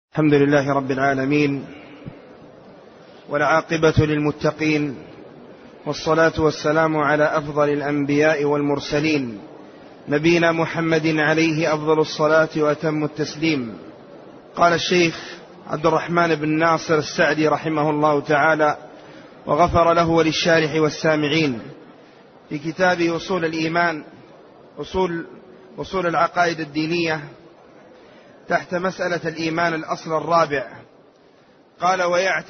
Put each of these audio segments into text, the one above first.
الحمد لله رب العالمين، والعاقبة للمتقين، والصلاة والسلام على أفضل الأنبياء والمرسلين، نبينا محمد عليه أفضل الصلاة وأتم التسليم. قال الشيخ عبد الرحمن بن ناصر السعدي رحمه الله تعالى وغفر له وللشارح والسامعين في كتابه أصول الإيمان، أصول العقائد الدينية، تحت مسألة الإيمان الأصل الرابع، قال: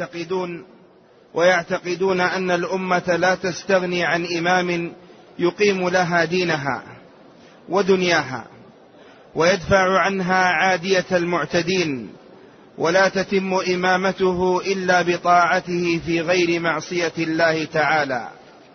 ويعتقدون أن الأمة لا تستغني عن إمام يقيم لها دينها ودنياها ويدفع عنها عادية المعتدين، ولا تتم إمامته إلا بطاعته في غير معصية الله تعالى.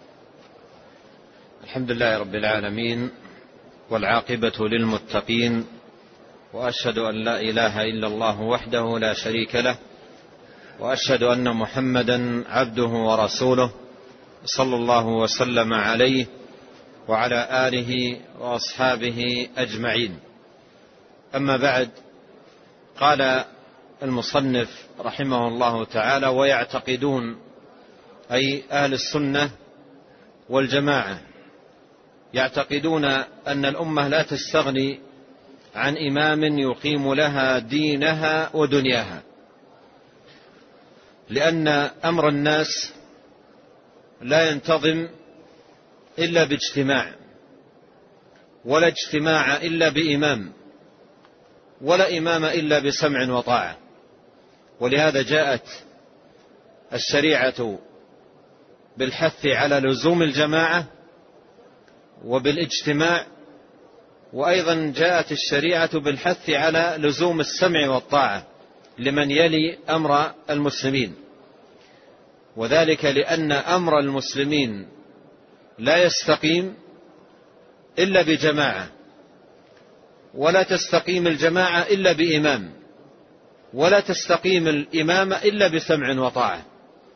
الحمد لله رب العالمين، والعاقبة للمتقين، وأشهد أن لا إله إلا الله وحده لا شريك له، وأشهد أن محمدا عبده ورسوله، صلى الله وسلم عليه وعلى آله وأصحابه أجمعين. أما بعد، قال المصنف رحمه الله تعالى: ويعتقدون، أي أهل السنة والجماعة، يعتقدون أن الأمة لا تستغني عن إمام يقيم لها دينها ودنياها، لأن أمر الناس لا ينتظم إلا باجتماع، ولا اجتماع إلا بإمام، ولا إمام إلا بسمع وطاعة. ولهذا جاءت الشريعة بالحث على لزوم الجماعة وبالاجتماع، وأيضا جاءت الشريعة بالحث على لزوم السمع والطاعة لمن يلي أمر المسلمين، وذلك لأن أمر المسلمين لا يستقيم إلا بجماعة، ولا تستقيم الجماعة إلا بإمام، ولا تستقيم الإمامة إلا بسمع وطاعة.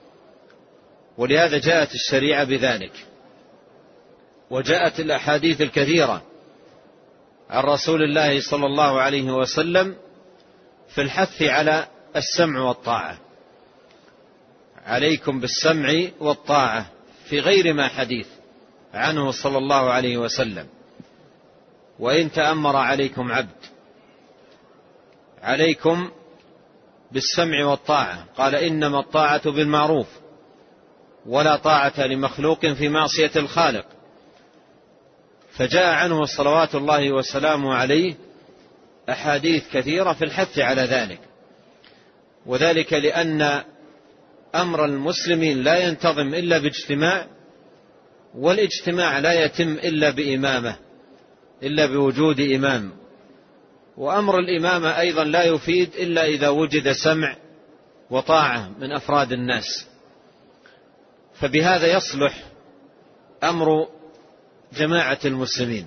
ولهذا جاءت الشريعة بذلك، وجاءت الأحاديث الكثيرة عن رسول الله صلى الله عليه وسلم في الحث على السمع والطاعة: عليكم بالسمع والطاعة، في غير ما حديث عنه صلى الله عليه وسلم: وإن تأمر عليكم عبد، عليكم بالسمع والطاعة. قال: إنما الطاعة بالمعروف، ولا طاعة لمخلوق في معصية الخالق. فجاء عنه صلوات الله وسلامه عليه أحاديث كثيرة في الحث على ذلك، وذلك لأن أمر المسلمين لا ينتظم إلا باجتماع، والاجتماع لا يتم إلا بإمامة، إلا بوجود إمام، وأمر الإمامة أيضا لا يفيد إلا إذا وجد سمع وطاعة من أفراد الناس. فبهذا يصلح أمر جماعة المسلمين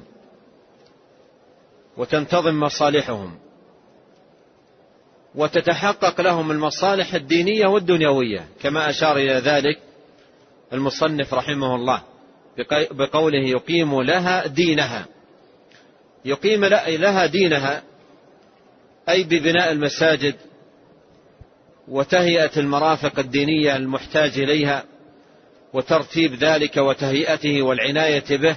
وتنتظم مصالحهم، وتتحقق لهم المصالح الدينية والدنيوية، كما أشار إلى ذلك المصنف رحمه الله بقوله: يقيم لها دينها. يقيم لها دينها أي ببناء المساجد وتهيئة المرافق الدينية المحتاج إليها، وترتيب ذلك وتهيئته والعناية به.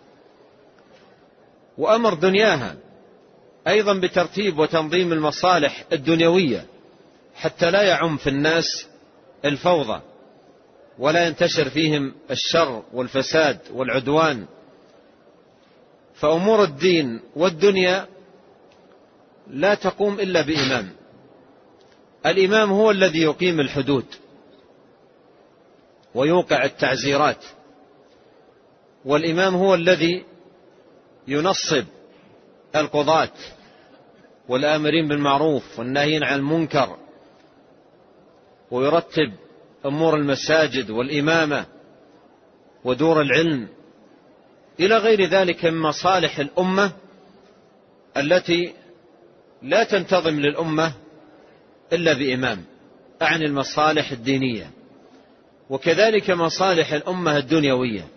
وأمر دنياها أيضا بترتيب وتنظيم المصالح الدنيوية، حتى لا يعم في الناس الفوضى، ولا ينتشر فيهم الشر والفساد والعدوان. فأمور الدين والدنيا لا تقوم إلا بإمام. الإمام هو الذي يقيم الحدود ويوقع التعزيرات، والإمام هو الذي ينصب القضاة والآمرين بالمعروف والناهين عن المنكر، ويرتب أمور المساجد والإمامة ودور العلم إلى غير ذلك من مصالح الأمة التي لا تنتظم للأمة إلا بإمام، أعني المصالح الدينية، وكذلك مصالح الأمة الدنيوية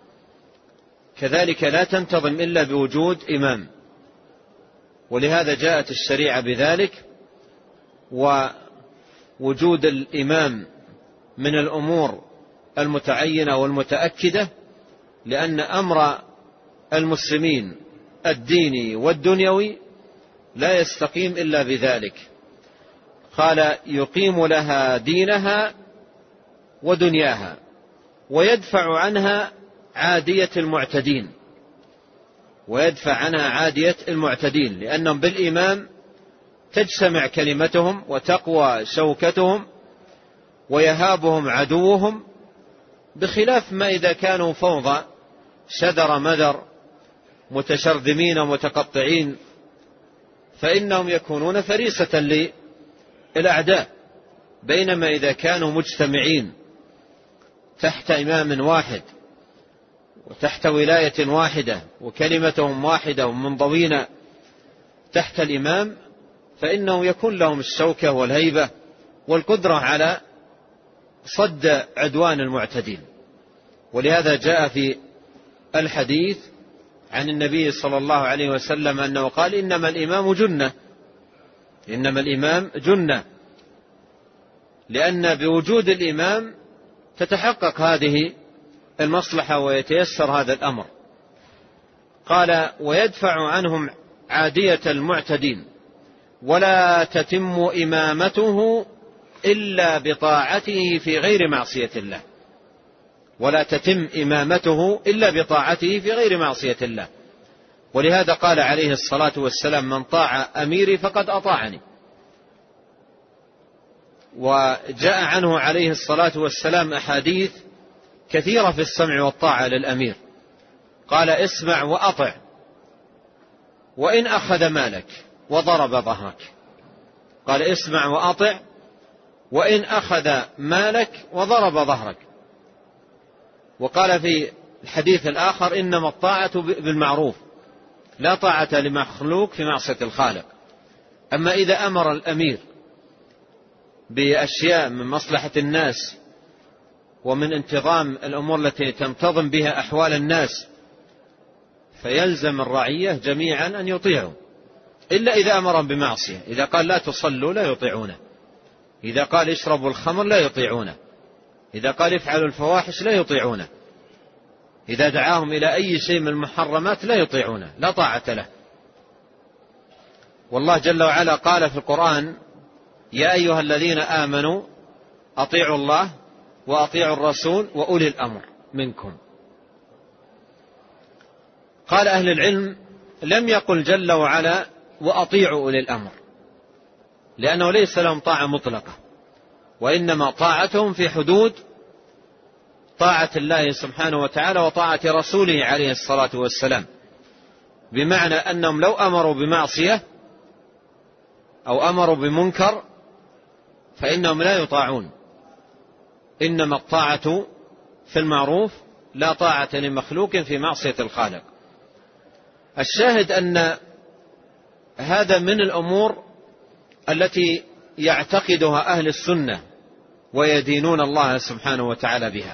كذلك لا تنتظم إلا بوجود إمام. ولهذا جاءت الشريعة بذلك، ووجود الإمام من الأمور المتعينة والمتأكدة، لأن أمر المسلمين الديني والدنيوي لا يستقيم إلا بذلك. قال: يقيم لها دينها ودنياها ويدفع عنها عادية المعتدين، ويدفع عنها عادية المعتدين، لأنهم بالإمام تجتمع كلمتهم وتقوى شوكتهم ويهابهم عدوهم، بخلاف ما إذا كانوا فوضى شدر مدر متشرذمين ومتقطعين، فإنهم يكونون فريسة للأعداء. بينما إذا كانوا مجتمعين تحت إمام واحد وتحت ولاية واحدة وكلمتهم واحدة ومنضوين تحت الإمام، فإنه يكون لهم الشوكة والهيبة والقدرة على صد عدوان المعتدين. ولهذا جاء في الحديث عن النبي صلى الله عليه وسلم أنه قال: إنما الإمام جنة، إنما الإمام جنة، لأن بوجود الإمام تتحقق هذه المصلحة ويتيسر هذا الأمر. قال: ويدفع عنهم عادية المعتدين ولا تتم إمامته إلا بطاعته في غير معصية الله، ولا تتم إمامته إلا بطاعته في غير معصية الله. ولهذا قال عليه الصلاة والسلام: من طاع أميري فقد أطاعني. وجاء عنه عليه الصلاة والسلام أحاديث كثيرة في السمع والطاعة للأمير. قال: اسمع وأطع وإن أخذ مالك وضرب ظهرك. قال: اسمع وأطع وإن أخذ مالك وضرب ظهرك. وقال في الحديث الآخر: إنما الطاعة بالمعروف، لا طاعة لمخلوق في معصية الخالق. أما إذا أمر الأمير بأشياء من مصلحة الناس ومن انتظام الأمور التي تنتظم بها أحوال الناس، فيلزم الرعية جميعا أن يطيعوا، إلا إذا أمرهم بمعصية. إذا قال لا تصلوا لا يطيعونه، إذا قال اشربوا الخمر لا يطيعونه، إذا قال افعلوا الفواحش لا يطيعونه، إذا دعاهم إلى أي شيء من المحرمات لا يطيعونه، لا طاعة له. والله جل وعلا قال في القرآن: يا أيها الذين آمنوا أطيعوا الله وأطيعوا الرسول وأولي الأمر منكم. قال أهل العلم: لم يقل جل وعلا وأطيعوا أولي الأمر، لأنه ليس لهم طاعة مطلقة، وإنما طاعتهم في حدود طاعة الله سبحانه وتعالى وطاعة رسوله عليه الصلاة والسلام، بمعنى أنهم لو أمروا بمعصية أو أمروا بمنكر فإنهم لا يطاعون. إنما الطاعة في المعروف، لا طاعة لمخلوق في معصية الخالق. الشاهد أن هذا من الأمور التي يعتقدها أهل السنة ويدينون الله سبحانه وتعالى بها.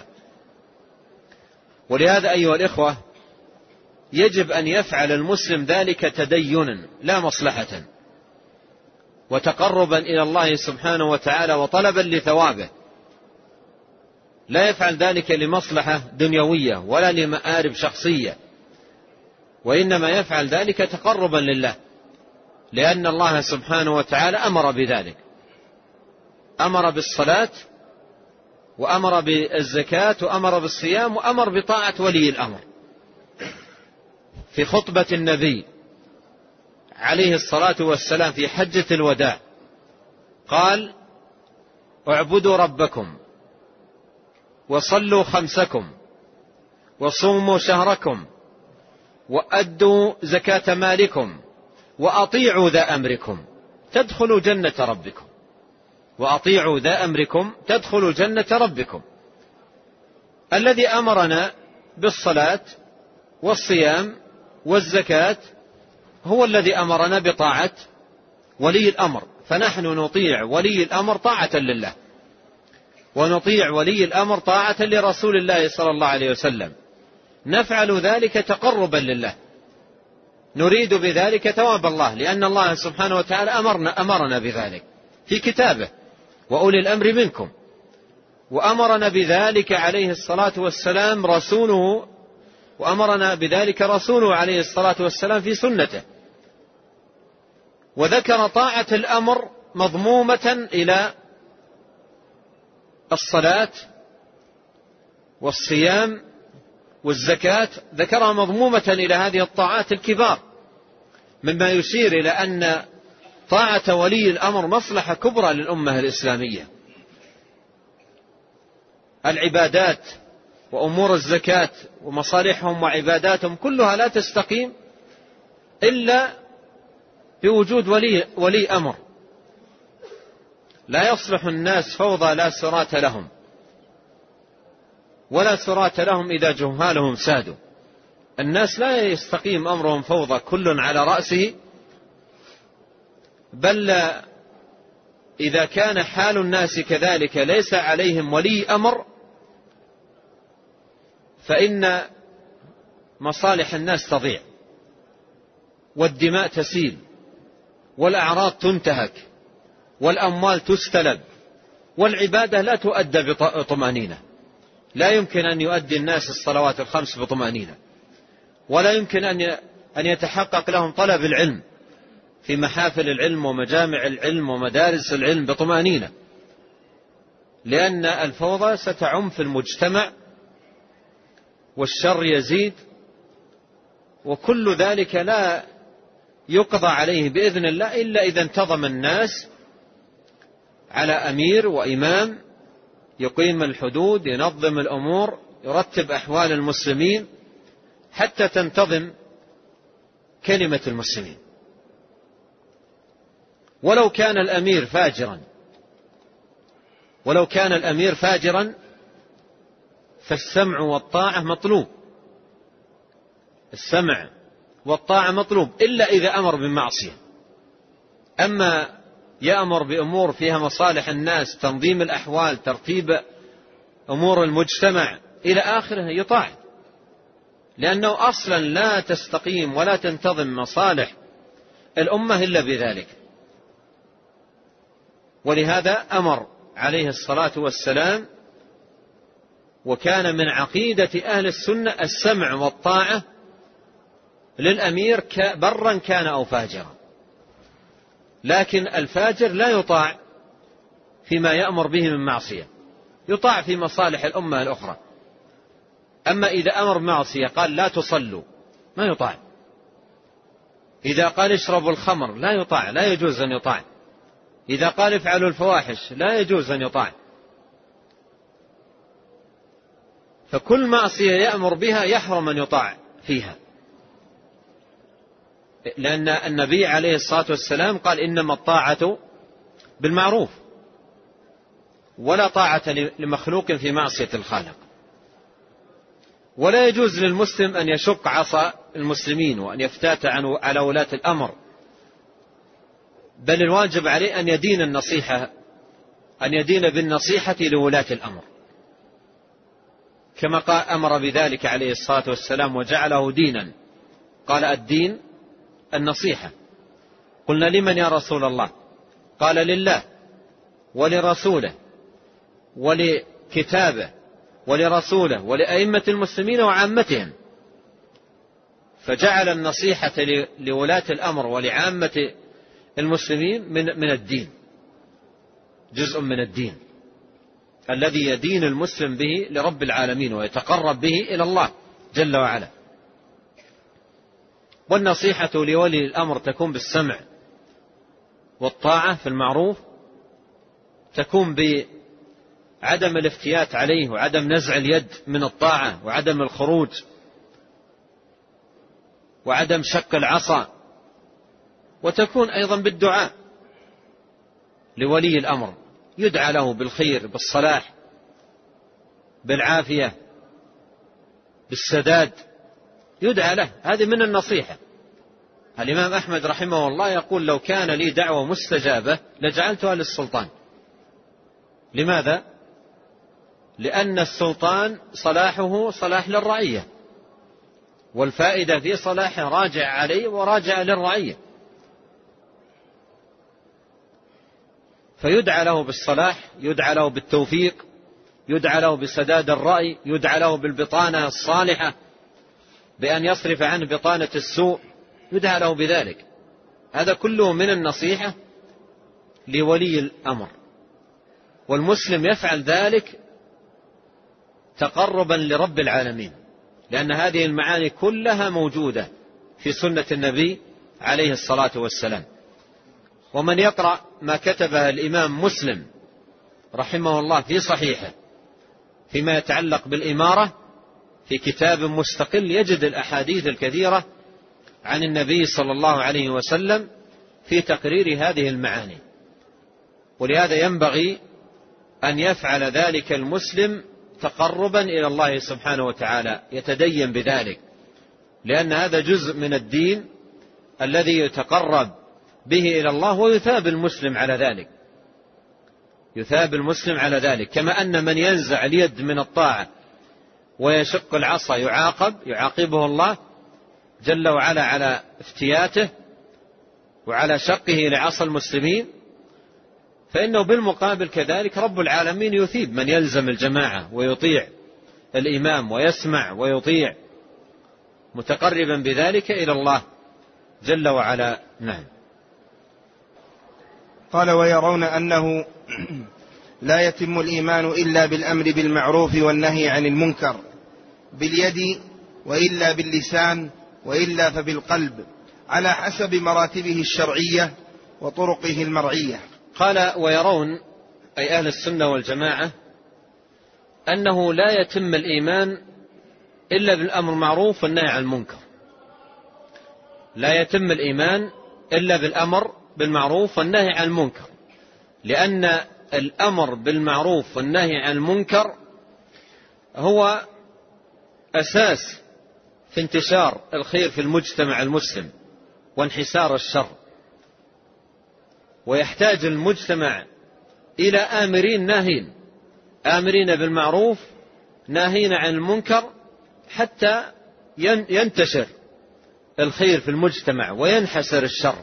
ولهذا أيها الإخوة يجب أن يفعل المسلم ذلك تدينا لا مصلحة، وتقربا إلى الله سبحانه وتعالى وطلبا لثوابه. لا يفعل ذلك لمصلحة دنيوية ولا لمآرب شخصية، وإنما يفعل ذلك تقربا لله، لأن الله سبحانه وتعالى أمر بذلك، أمر بالصلاة وأمر بالزكاة وأمر بالصيام وأمر بطاعة ولي الأمر. في خطبة النبي عليه الصلاة والسلام في حجة الوداع قال: اعبدوا ربكم وصلوا خمسكم وصوموا شهركم وأدوا زكاة مالكم وأطيعوا ذا أمركم تدخلوا جنة ربكم، وأطيعوا ذا أمركم تدخلوا جنة ربكم. الذي أمرنا بالصلاة والصيام والزكاة هو الذي أمرنا بطاعة ولي الأمر، فنحن نطيع ولي الأمر طاعة لله، ونطيع ولي الأمر طاعة لرسول الله صلى الله عليه وسلم. نفعل ذلك تقربا لله، نريد بذلك ثواب الله، لأن الله سبحانه وتعالى أمرنا بذلك. في كتابه وأولي الأمر منكم، وأمرنا بذلك عليه الصلاة والسلام رسوله، وأمرنا بذلك رسوله عليه الصلاة والسلام في سنته. وذكر طاعة الأمر مضمومة إلى الصلاة والصيام والزكاة، ذكرها مضمومة إلى هذه الطاعات الكبار، مما يشير إلى أن طاعة ولي الأمر مصلحة كبرى للأمة الإسلامية. العبادات وأمور الزكاة ومصالحهم وعباداتهم كلها لا تستقيم إلا بوجود ولي أمر. لا يصلح الناس فوضى لا سراة لهم، ولا سراة لهم إذا جهالهم سادوا. الناس لا يستقيم أمرهم فوضى كل على رأسه، بل إذا كان حال الناس كذلك ليس عليهم ولي أمر فإن مصالح الناس تضيع، والدماء تسيل، والأعراض تنتهك، والأموال تستلب، والعبادة لا تؤدى بطمأنينة. لا يمكن أن يؤدي الناس الصلوات الخمس بطمأنينة، ولا يمكن أن يتحقق لهم طلب العلم في محافل العلم ومجامع العلم ومدارس العلم بطمأنينة، لأن الفوضى ستعم في المجتمع والشر يزيد، وكل ذلك لا يقضى عليه بإذن الله إلا إذا انتظم الناس على أمير وإمام يقيم الحدود، ينظم الأمور، يرتب أحوال المسلمين حتى تنتظم كلمة المسلمين. ولو كان الأمير فاجرا فالسمع والطاعة مطلوب، السمع والطاعة مطلوب إلا إذا أمر بمعصية. أما يأمر بأمور فيها مصالح الناس، تنظيم الأحوال، ترتيب أمور المجتمع إلى آخره، يطاع، لأنه أصلا لا تستقيم ولا تنتظم مصالح الأمة إلا بذلك. ولهذا أمر عليه الصلاة والسلام، وكان من عقيدة أهل السنة السمع والطاعة للأمير برا كان أو فاجرا. لكن الفاجر لا يطاع فيما يأمر به من معصية، يطاع في مصالح الأمة الأخرى. أما إذا أمر معصية قال لا تصلوا ما يطاع، إذا قال اشربوا الخمر لا يطاع، لا يجوز أن يطاع، إذا قال افعلوا الفواحش لا يجوز أن يطاع. فكل معصية يأمر بها يحرم أن يطاع فيها، لأن النبي عليه الصلاة والسلام قال إنما الطاعة بالمعروف، ولا طاعة لمخلوق في معصية الخالق. ولا يجوز للمسلم أن يشق عصا المسلمين وأن يفتات على ولاة الأمر، بل الواجب عليه أن يدين بالنصيحة لولاة الأمر، كما قال أمر بذلك عليه الصلاة والسلام وجعله دينا. قال الدين النصيحة. قلنا لمن يا رسول الله؟ قال لله ولرسوله ولكتابه ولرسوله ولأئمة المسلمين وعامتهم. فجعل النصيحة لولاة الأمر ولعامة المسلمين من الدين، جزء من الدين الذي يدين المسلم به لرب العالمين ويتقرب به إلى الله جل وعلا. والنصيحة لولي الأمر تكون بالسمع والطاعة في المعروف، تكون بعدم الافتيات عليه وعدم نزع اليد من الطاعة وعدم الخروج وعدم شق العصا، وتكون أيضا بالدعاء لولي الأمر، يدعى له بالخير، بالصلاح، بالعافية، بالسداد، يدعى له. هذه من النصيحة. الإمام أحمد رحمه الله يقول لو كان لي دعوة مستجابة لجعلتها للسلطان. لماذا؟ لأن السلطان صلاحه صلاح للرعية، والفائدة في صلاحه راجع عليه وراجع للرعية. فيدعى له بالصلاح، يدعى له بالتوفيق، يدعى له بسداد الرأي، يدعى له بالبطانة الصالحة، بأن يصرف عنه بطانة السوء، يدعى له بذلك. هذا كله من النصيحة لولي الأمر، والمسلم يفعل ذلك تقربا لرب العالمين، لأن هذه المعاني كلها موجودة في سنة النبي عليه الصلاة والسلام. ومن يقرأ ما كتبه الإمام مسلم رحمه الله في صحيحه فيما يتعلق بالإمارة في كتاب مستقل يجد الأحاديث الكثيرة عن النبي صلى الله عليه وسلم في تقرير هذه المعاني. ولهذا ينبغي أن يفعل ذلك المسلم تقربا إلى الله سبحانه وتعالى، يتدين بذلك، لأن هذا جزء من الدين الذي يتقرب به إلى الله، ويثاب المسلم على ذلك، يثاب المسلم على ذلك. كما أن من ينزع اليد من الطاعة ويشق العصا يعاقبه الله جل وعلا على افتياته وعلى شقه لعصا المسلمين، فإنه بالمقابل كذلك رب العالمين يثيب من يلزم الجماعة ويطيع الإمام ويسمع ويطيع، متقربا بذلك إلى الله جل وعلا. نعم. قال: ويرون أنه لا يتم الإيمان إلا بالأمر بالمعروف والنهي عن المنكر باليد، وإلا باللسان، وإلا فبالقلب، على حسب مراتبه الشرعية وطرقه المرعية. قال: ويرون أي أهل السنة والجماعة أنه لا يتم الإيمان إلا بالأمر بالمعروف والنهي عن المنكر. لا يتم الإيمان إلا بالأمر بالمعروف والنهي عن المنكر، لأن الأمر بالمعروف والنهي عن المنكر هو أساس في انتشار الخير في المجتمع المسلم وانحسار الشر. ويحتاج المجتمع إلى آمرين ناهين، آمرين بالمعروف ناهين عن المنكر، حتى ينتشر الخير في المجتمع وينحسر الشر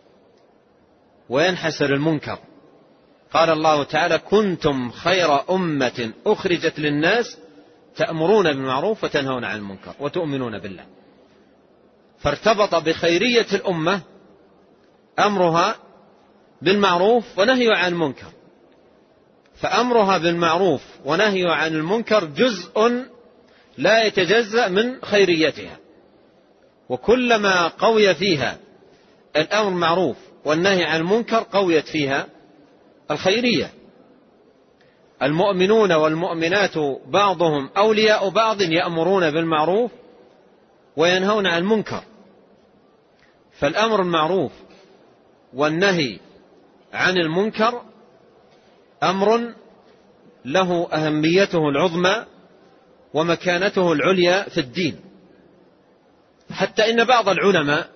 وينحسر المنكر. قال الله تعالى: كنتم خير أمة أخرجت للناس تأمرون بالمعروف وتنهون عن المنكر وتؤمنون بالله. فارتبط بخيرية الأمة أمرها بالمعروف ونهي عن المنكر، فأمرها بالمعروف ونهي عن المنكر جزء لا يتجزأ من خيريتها، وكلما قوي فيها الأمر بالمعروف والنهي عن المنكر قويت فيها الخيرية. المؤمنون والمؤمنات بعضهم أولياء بعض يأمرون بالمعروف وينهون عن المنكر. فالأمر بالمعروف والنهي عن المنكر أمر له أهميته العظمى ومكانته العليا في الدين، حتى إن بعض العلماء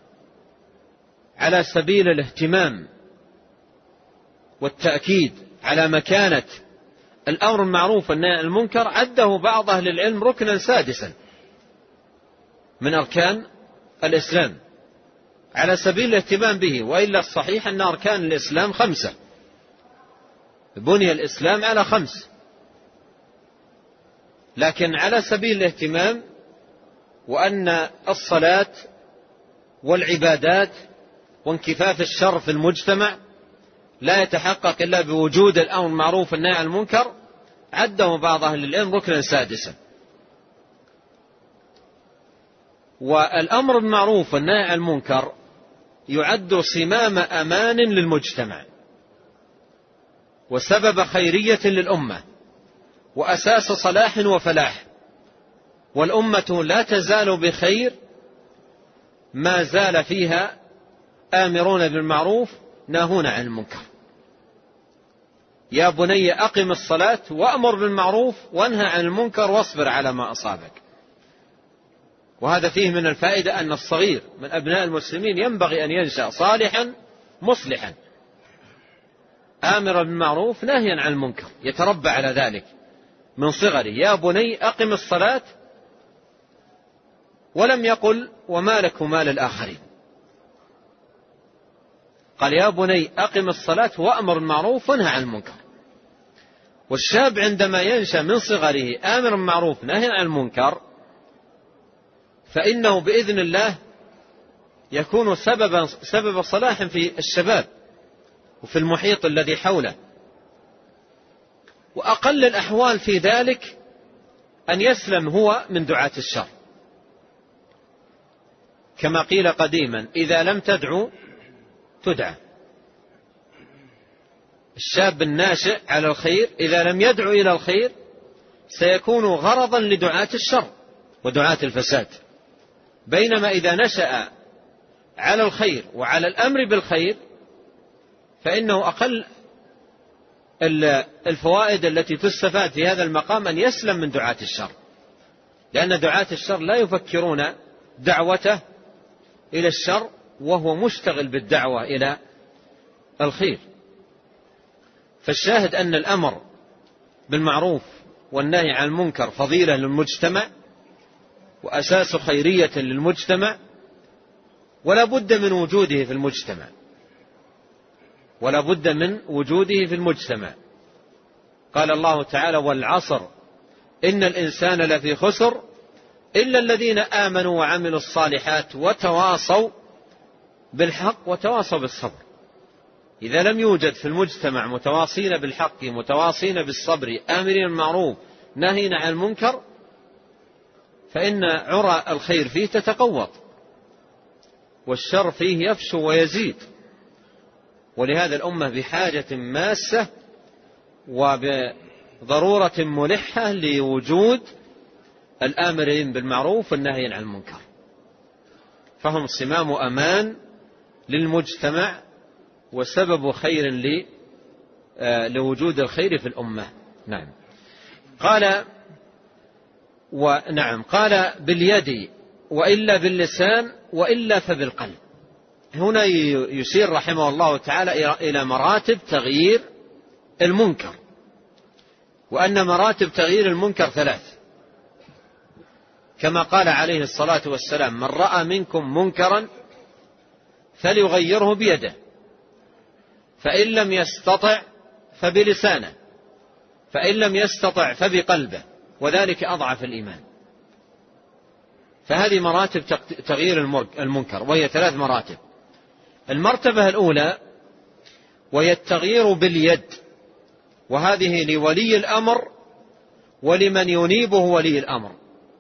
على سبيل الاهتمام والتأكيد على مكانة الأمر بالمعروف والنهي عن المنكر عده بعض أهل العلم ركنا سادسا من أركان الإسلام على سبيل الاهتمام به، وإلا الصحيح أن أركان الإسلام 5، بني الإسلام على 5، لكن على سبيل الاهتمام، وأن الصلاة والعبادات وانكفاف الشر في المجتمع لا يتحقق إلا بوجود الأمر بالمعروف والنهي عن المنكر، عده بعض أهل العلم ركنا سادسا. والأمر بالمعروف والنهي عن المنكر يعد صمام أمان للمجتمع وسبب خيرية للأمة وأساس صلاح وفلاح، والأمة لا تزال بخير ما زال فيها آمرون بالمعروف ناهون عن المنكر. يا بني أقم الصلاة وأمر بالمعروف وانهى عن المنكر واصبر على ما أصابك. وهذا فيه من الفائدة أن الصغير من أبناء المسلمين ينبغي أن ينشأ صالحا مصلحا آمرا بالمعروف ناهيا عن المنكر، يتربى على ذلك من صغره. يا بني أقم الصلاة، ولم يقل وما لك وما للآخرين. قال يا بني أقم الصلاة وأمر بالمعروف وانهى عن المنكر. والشاب عندما ينشأ من صغره آمر بالمعروف نهي عن المنكر فإنه بإذن الله يكون سبب صلاح في الشباب وفي المحيط الذي حوله. وأقل الأحوال في ذلك أن يسلم هو من دعاة الشر، كما قيل قديما إذا لم تدعو تدعى. الشاب الناشئ على الخير إذا لم يدعو إلى الخير سيكون غرضا لدعاة الشر ودعاة الفساد، بينما إذا نشأ على الخير وعلى الأمر بالخير فإنه أقل الفوائد التي تستفاد في هذا المقام أن يسلم من دعاة الشر، لأن دعاة الشر لا يفكرون دعوته إلى الشر وهو مشتغل بالدعوة إلى الخير. فالشاهد أن الأمر بالمعروف والنهي عن المنكر فضيلة للمجتمع وأساس خيرية للمجتمع، ولا بد من وجوده في المجتمع، ولا بد من وجوده في المجتمع. قال الله تعالى والعصر إن الإنسان لفي خسر إلا الذين آمنوا وعملوا الصالحات وتواصوا بالحق وتواصوا بالصبر. إذا لم يوجد في المجتمع متواصين بالحق متواصين بالصبر آمرين بالمعروف ناهين عن المنكر فإن عرى الخير فيه تتقوض والشر فيه يفشو ويزيد. ولهذا الأمة بحاجة ماسة وبضرورة ملحة لوجود الآمرين بالمعروف والنهي عن المنكر، فهم صمام أمان للمجتمع وسبب خير لوجود الخير في الأمة. نعم. قال باليد وإلا باللسان وإلا فبالقلب. هنا يشير رحمه الله تعالى إلى مراتب تغيير المنكر، وأن مراتب تغيير المنكر 3، كما قال عليه الصلاة والسلام من رأى منكم منكرا فليغيره بيده فإن لم يستطع فبلسانه فإن لم يستطع فبقلبه وذلك أضعف الإيمان. فهذه مراتب تغيير المنكر وهي 3 مراتب. المرتبة الأولى وهي التغيير باليد، وهذه لولي الأمر ولمن ينيبه ولي الأمر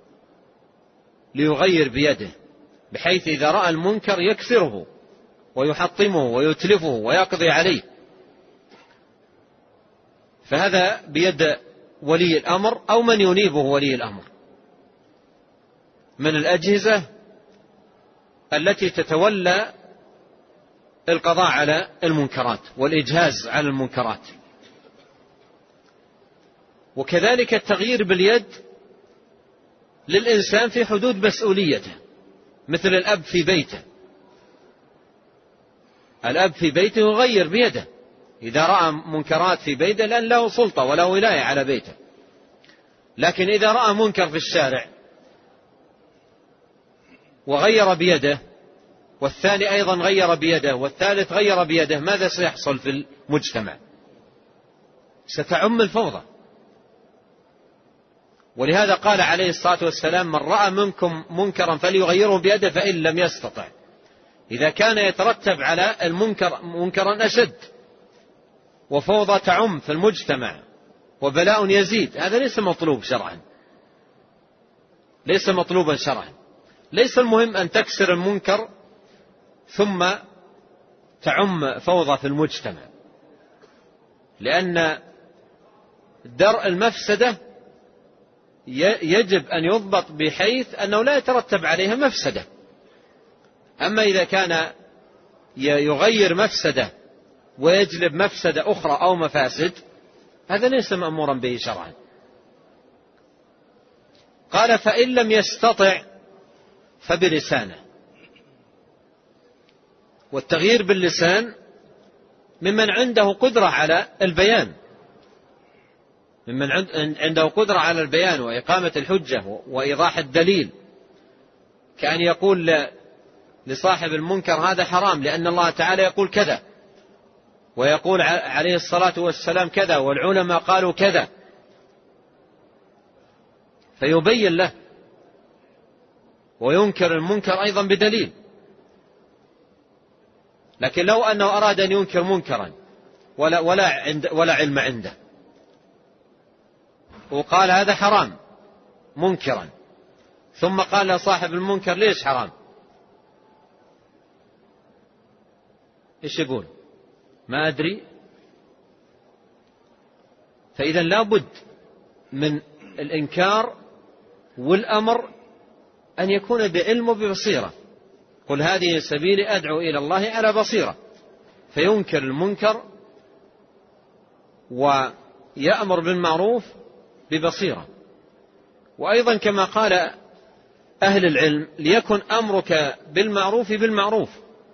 ليغير بيده، بحيث إذا رأى المنكر يكسره ويحطمه ويتلفه ويقضي عليه. فهذا بيد ولي الأمر أو من ينيبه ولي الأمر من الأجهزة التي تتولى القضاء على المنكرات والإجهاز على المنكرات. وكذلك التغيير باليد للإنسان في حدود مسؤوليته، مثل الأب في بيته. الأب في بيته يغير بيده إذا رأى منكرات في بيته، لأن له سلطة ولا ولاية على بيته. لكن إذا رأى منكر في الشارع وغير بيده، والثاني أيضا غير بيده، والثالث غير بيده، ماذا سيحصل في المجتمع؟ ستعم الفوضى. ولهذا قال عليه الصلاة والسلام من رأى منكم منكرا فليغيره بيده فإن لم يستطع. إذا كان يترتب على المنكر منكرا أشد وفوضى تعم في المجتمع وبلاء يزيد، هذا ليس مطلوب شرعا، ليس مطلوبا شرعا. ليس المهم أن تكسر المنكر ثم تعم فوضى في المجتمع، لأن درء المفسدة يجب أن يضبط بحيث أنه لا يترتب عليها مفسدة. أما إذا كان يغير مفسدة ويجلب مفسدة أخرى أو مفاسد، هذا ليس مأمورا به شرعا. قال فإن لم يستطع فبلسانه. والتغيير باللسان ممن عنده قدرة على البيان، ممن عنده قدرة على البيان وإقامة الحجة وإيضاح الدليل، كأن يقول لصاحب المنكر هذا حرام لأن الله تعالى يقول كذا، ويقول عليه الصلاة والسلام كذا والعلماء قالوا كذا، فيبين له وينكر المنكر أيضا بدليل. لكن لو أنه أراد أن ينكر منكرا ولا علم عنده وقال هذا حرام منكرا، ثم قال لصاحب المنكر ليش حرام، إيش يقول؟ ما أدري. فإذا لابد من الإنكار والأمر أن يكون بعلم وببصيرة. قل هذه سبيلي أدعو إلى الله على بصيرة، فينكر المنكر ويأمر بالمعروف ببصيرة. وأيضا كما قال أهل العلم ليكن أمرك بالمعروف بالمعروف،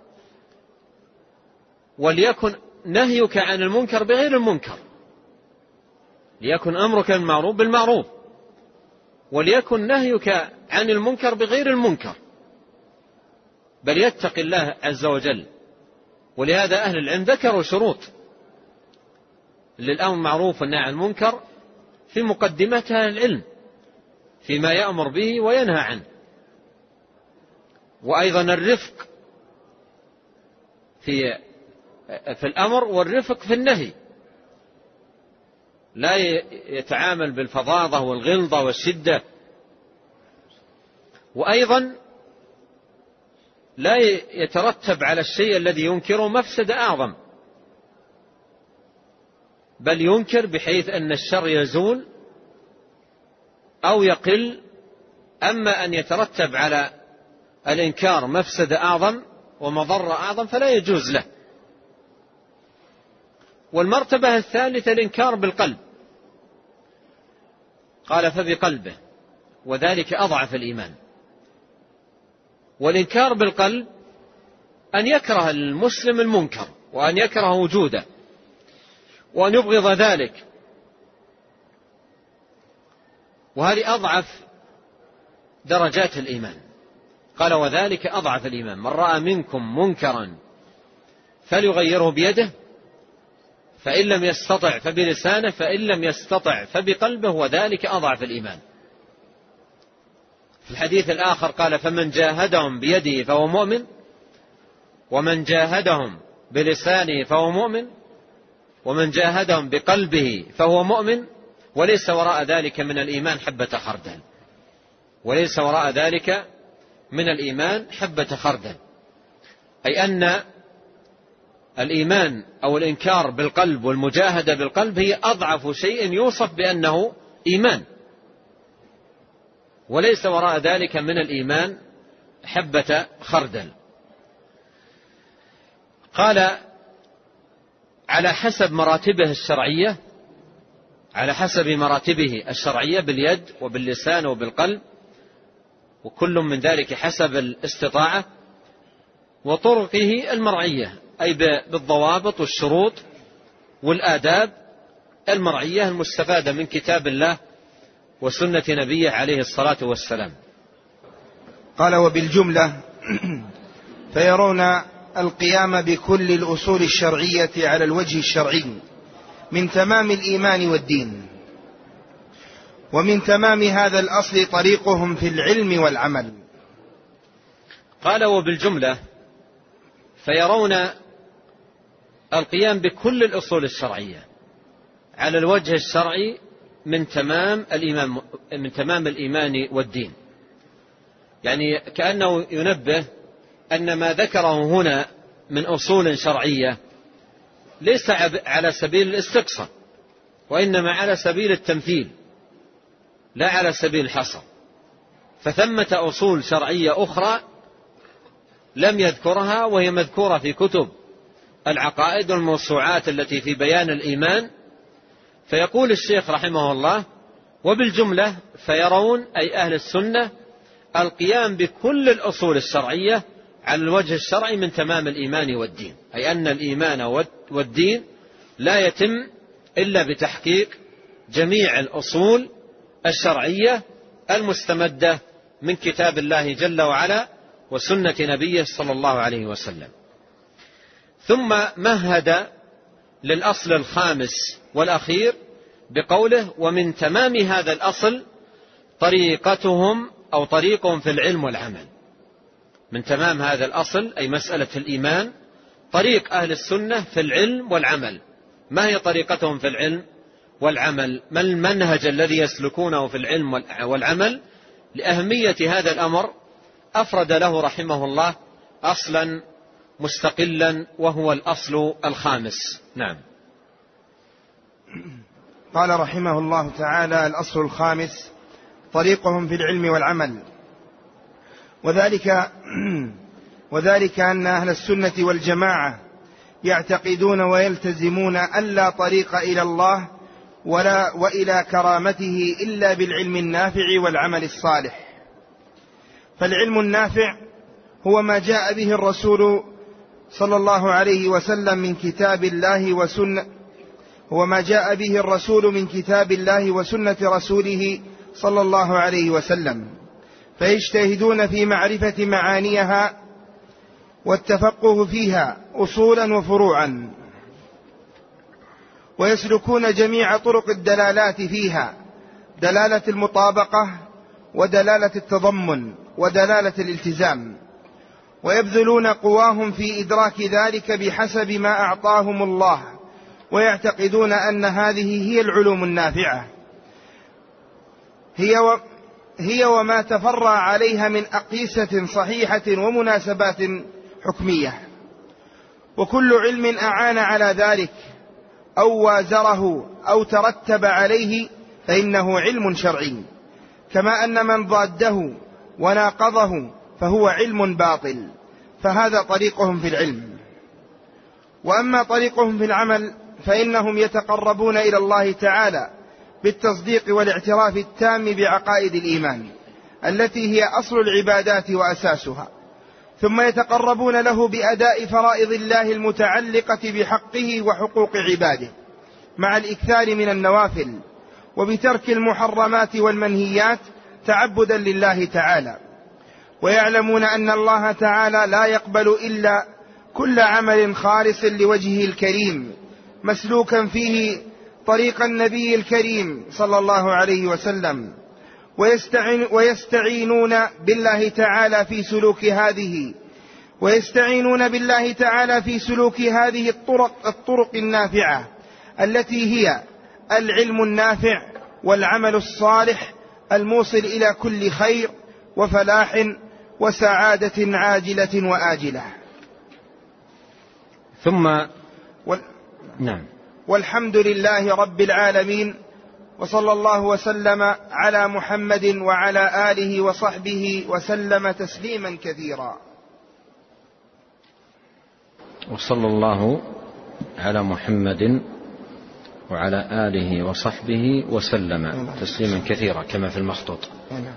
وليكن نهيك عن المنكر بغير المنكر. ليكن أمرك بالمعروف بالمعروف، وليكن نهيك عن المنكر بغير المنكر، بل يتقي الله عز وجل. ولهذا أهل العلم ذكروا شروط للأمر بالمعروف والنهي عن المنكر في مقدمتها العلم فيما يأمر به وينهى عنه. وأيضا الرفق في الأمر والرفق في النهي، لا يتعامل بالفظاظة والغلظة والشدة. وأيضا لا يترتب على الشيء الذي ينكره مفسدة أعظم، بل ينكر بحيث أن الشر يزول أو يقل. أما أن يترتب على الإنكار مفسدة أعظم ومضرة أعظم فلا يجوز له. والمرتبة الثالثة الإنكار بالقلب، قال فبقلبه، وذلك أضعف الإيمان. والإنكار بالقلب أن يكره المسلم المنكر وأن يكره وجوده وأن يبغض ذلك، وهذه أضعف درجات الإيمان. قال وذلك أضعف الإيمان. من رأى منكم منكرا فليغيره بيده، فإن لم يستطع فبلسانه، فإن لم يستطع فبقلبه، وذلك أضعف الإيمان. في الحديث الآخر قال فمن جاهدهم بيده فهو مؤمن، ومن جاهدهم بلسانه فهو مؤمن، ومن جاهدهم بقلبه فهو مؤمن، وليس وراء ذلك من الإيمان حبة خردل. وليس وراء ذلك من الإيمان حبة خردل، أي أن الإيمان أو الإنكار بالقلب والمجاهدة بالقلب هي أضعف شيء يوصف بأنه إيمان، وليس وراء ذلك من الإيمان حبة خردل. قال على حسب مراتبه الشرعية، على حسب مراتبه الشرعية باليد وباللسان وبالقلب، وكل من ذلك حسب الاستطاعة، وطرقه المرعية أي بالضوابط والشروط والآداب المرعية المستفادة من كتاب الله وسنة نبيه عليه الصلاة والسلام. قال وبالجملة فيرون القيام بكل الأصول الشرعية على الوجه الشرعي من تمام الإيمان والدين، ومن تمام هذا الأصل طريقهم في العلم والعمل. قال وبالجملة فيرون القيام بكل الأصول الشرعية على الوجه الشرعي من تمام الإيمان والدين. يعني كأنه ينبه أن ما ذكره هنا من أصول شرعية ليس على سبيل الاستقصاء، وإنما على سبيل التمثيل لا على سبيل الحصر. فثمة أصول شرعية أخرى لم يذكرها وهي مذكورة في كتب العقائد والموسوعات التي في بيان الإيمان. فيقول الشيخ رحمه الله وبالجملة فيرون أي أهل السنة القيام بكل الأصول الشرعية على الوجه الشرعي من تمام الإيمان والدين، أي أن الإيمان والدين لا يتم إلا بتحقيق جميع الأصول الشرعية المستمدة من كتاب الله جل وعلا وسنة نبيه صلى الله عليه وسلم. ثم مهد للأصل الخامس والأخير بقوله: ومن تمام هذا الأصل طريقتهم أو طريقهم في العلم والعمل. من تمام هذا الأصل أي مسألة الإيمان طريق أهل السنة في العلم والعمل. ما هي طريقتهم في العلم والعمل؟ ما المنهج الذي يسلكونه في العلم والعمل؟ لأهمية هذا الأمر أفرد له رحمه الله أصلا مستقلا وهو الأصل الخامس. نعم. قال رحمه الله تعالى: الأصل الخامس طريقهم في العلم والعمل، وذلك أن أهل السنة والجماعة يعتقدون ويلتزمون أن لا طريق إلى الله وإلى كرامته إلا بالعلم النافع والعمل الصالح. فالعلم النافع هو ما جاء به الرسول صلى الله عليه وسلم من كتاب الله وسنة، هو ما جاء به الرسول من كتاب الله وسنة رسوله صلى الله عليه وسلم، فيجتهدون في معرفة معانيها والتفقه فيها أصولا وفروعا، ويسلكون جميع طرق الدلالات فيها: دلالة المطابقة ودلالة التضمن ودلالة الالتزام، ويبذلون قواهم في إدراك ذلك بحسب ما أعطاهم الله، ويعتقدون أن هذه هي العلوم النافعة، هي وما تفرع عليها من أقيسة صحيحة ومناسبات حكمية. وكل علم أعان على ذلك أو وازره أو ترتب عليه فإنه علم شرعي، كما أن من ضاده وناقضه فهو علم باطل. فهذا طريقهم في العلم. وأما طريقهم في العمل فإنهم يتقربون إلى الله تعالى بالتصديق والاعتراف التام بعقائد الإيمان التي هي أصل العبادات وأساسها، ثم يتقربون له بأداء فرائض الله المتعلقة بحقه وحقوق عباده مع الإكثار من النوافل، وبترك المحرمات والمنهيات تعبدا لله تعالى. ويعلمون أن الله تعالى لا يقبل إلا كل عمل خالص لوجهه الكريم مسلوكا فيه طريق النبي الكريم صلى الله عليه وسلم، ويستعينون بالله تعالى في سلوك هذه الطرق النافعة التي هي العلم النافع والعمل الصالح الموصل إلى كل خير وفلاح وسعادة عاجلة وآجلة. ثم نعم. والحمد لله رب العالمين، وصلى الله وسلم على محمد وعلى آله وصحبه وسلم تسليما كثيرا. وصلى الله على محمد وعلى آله وصحبه وسلم تسليما كثيرا كما في المخطوط.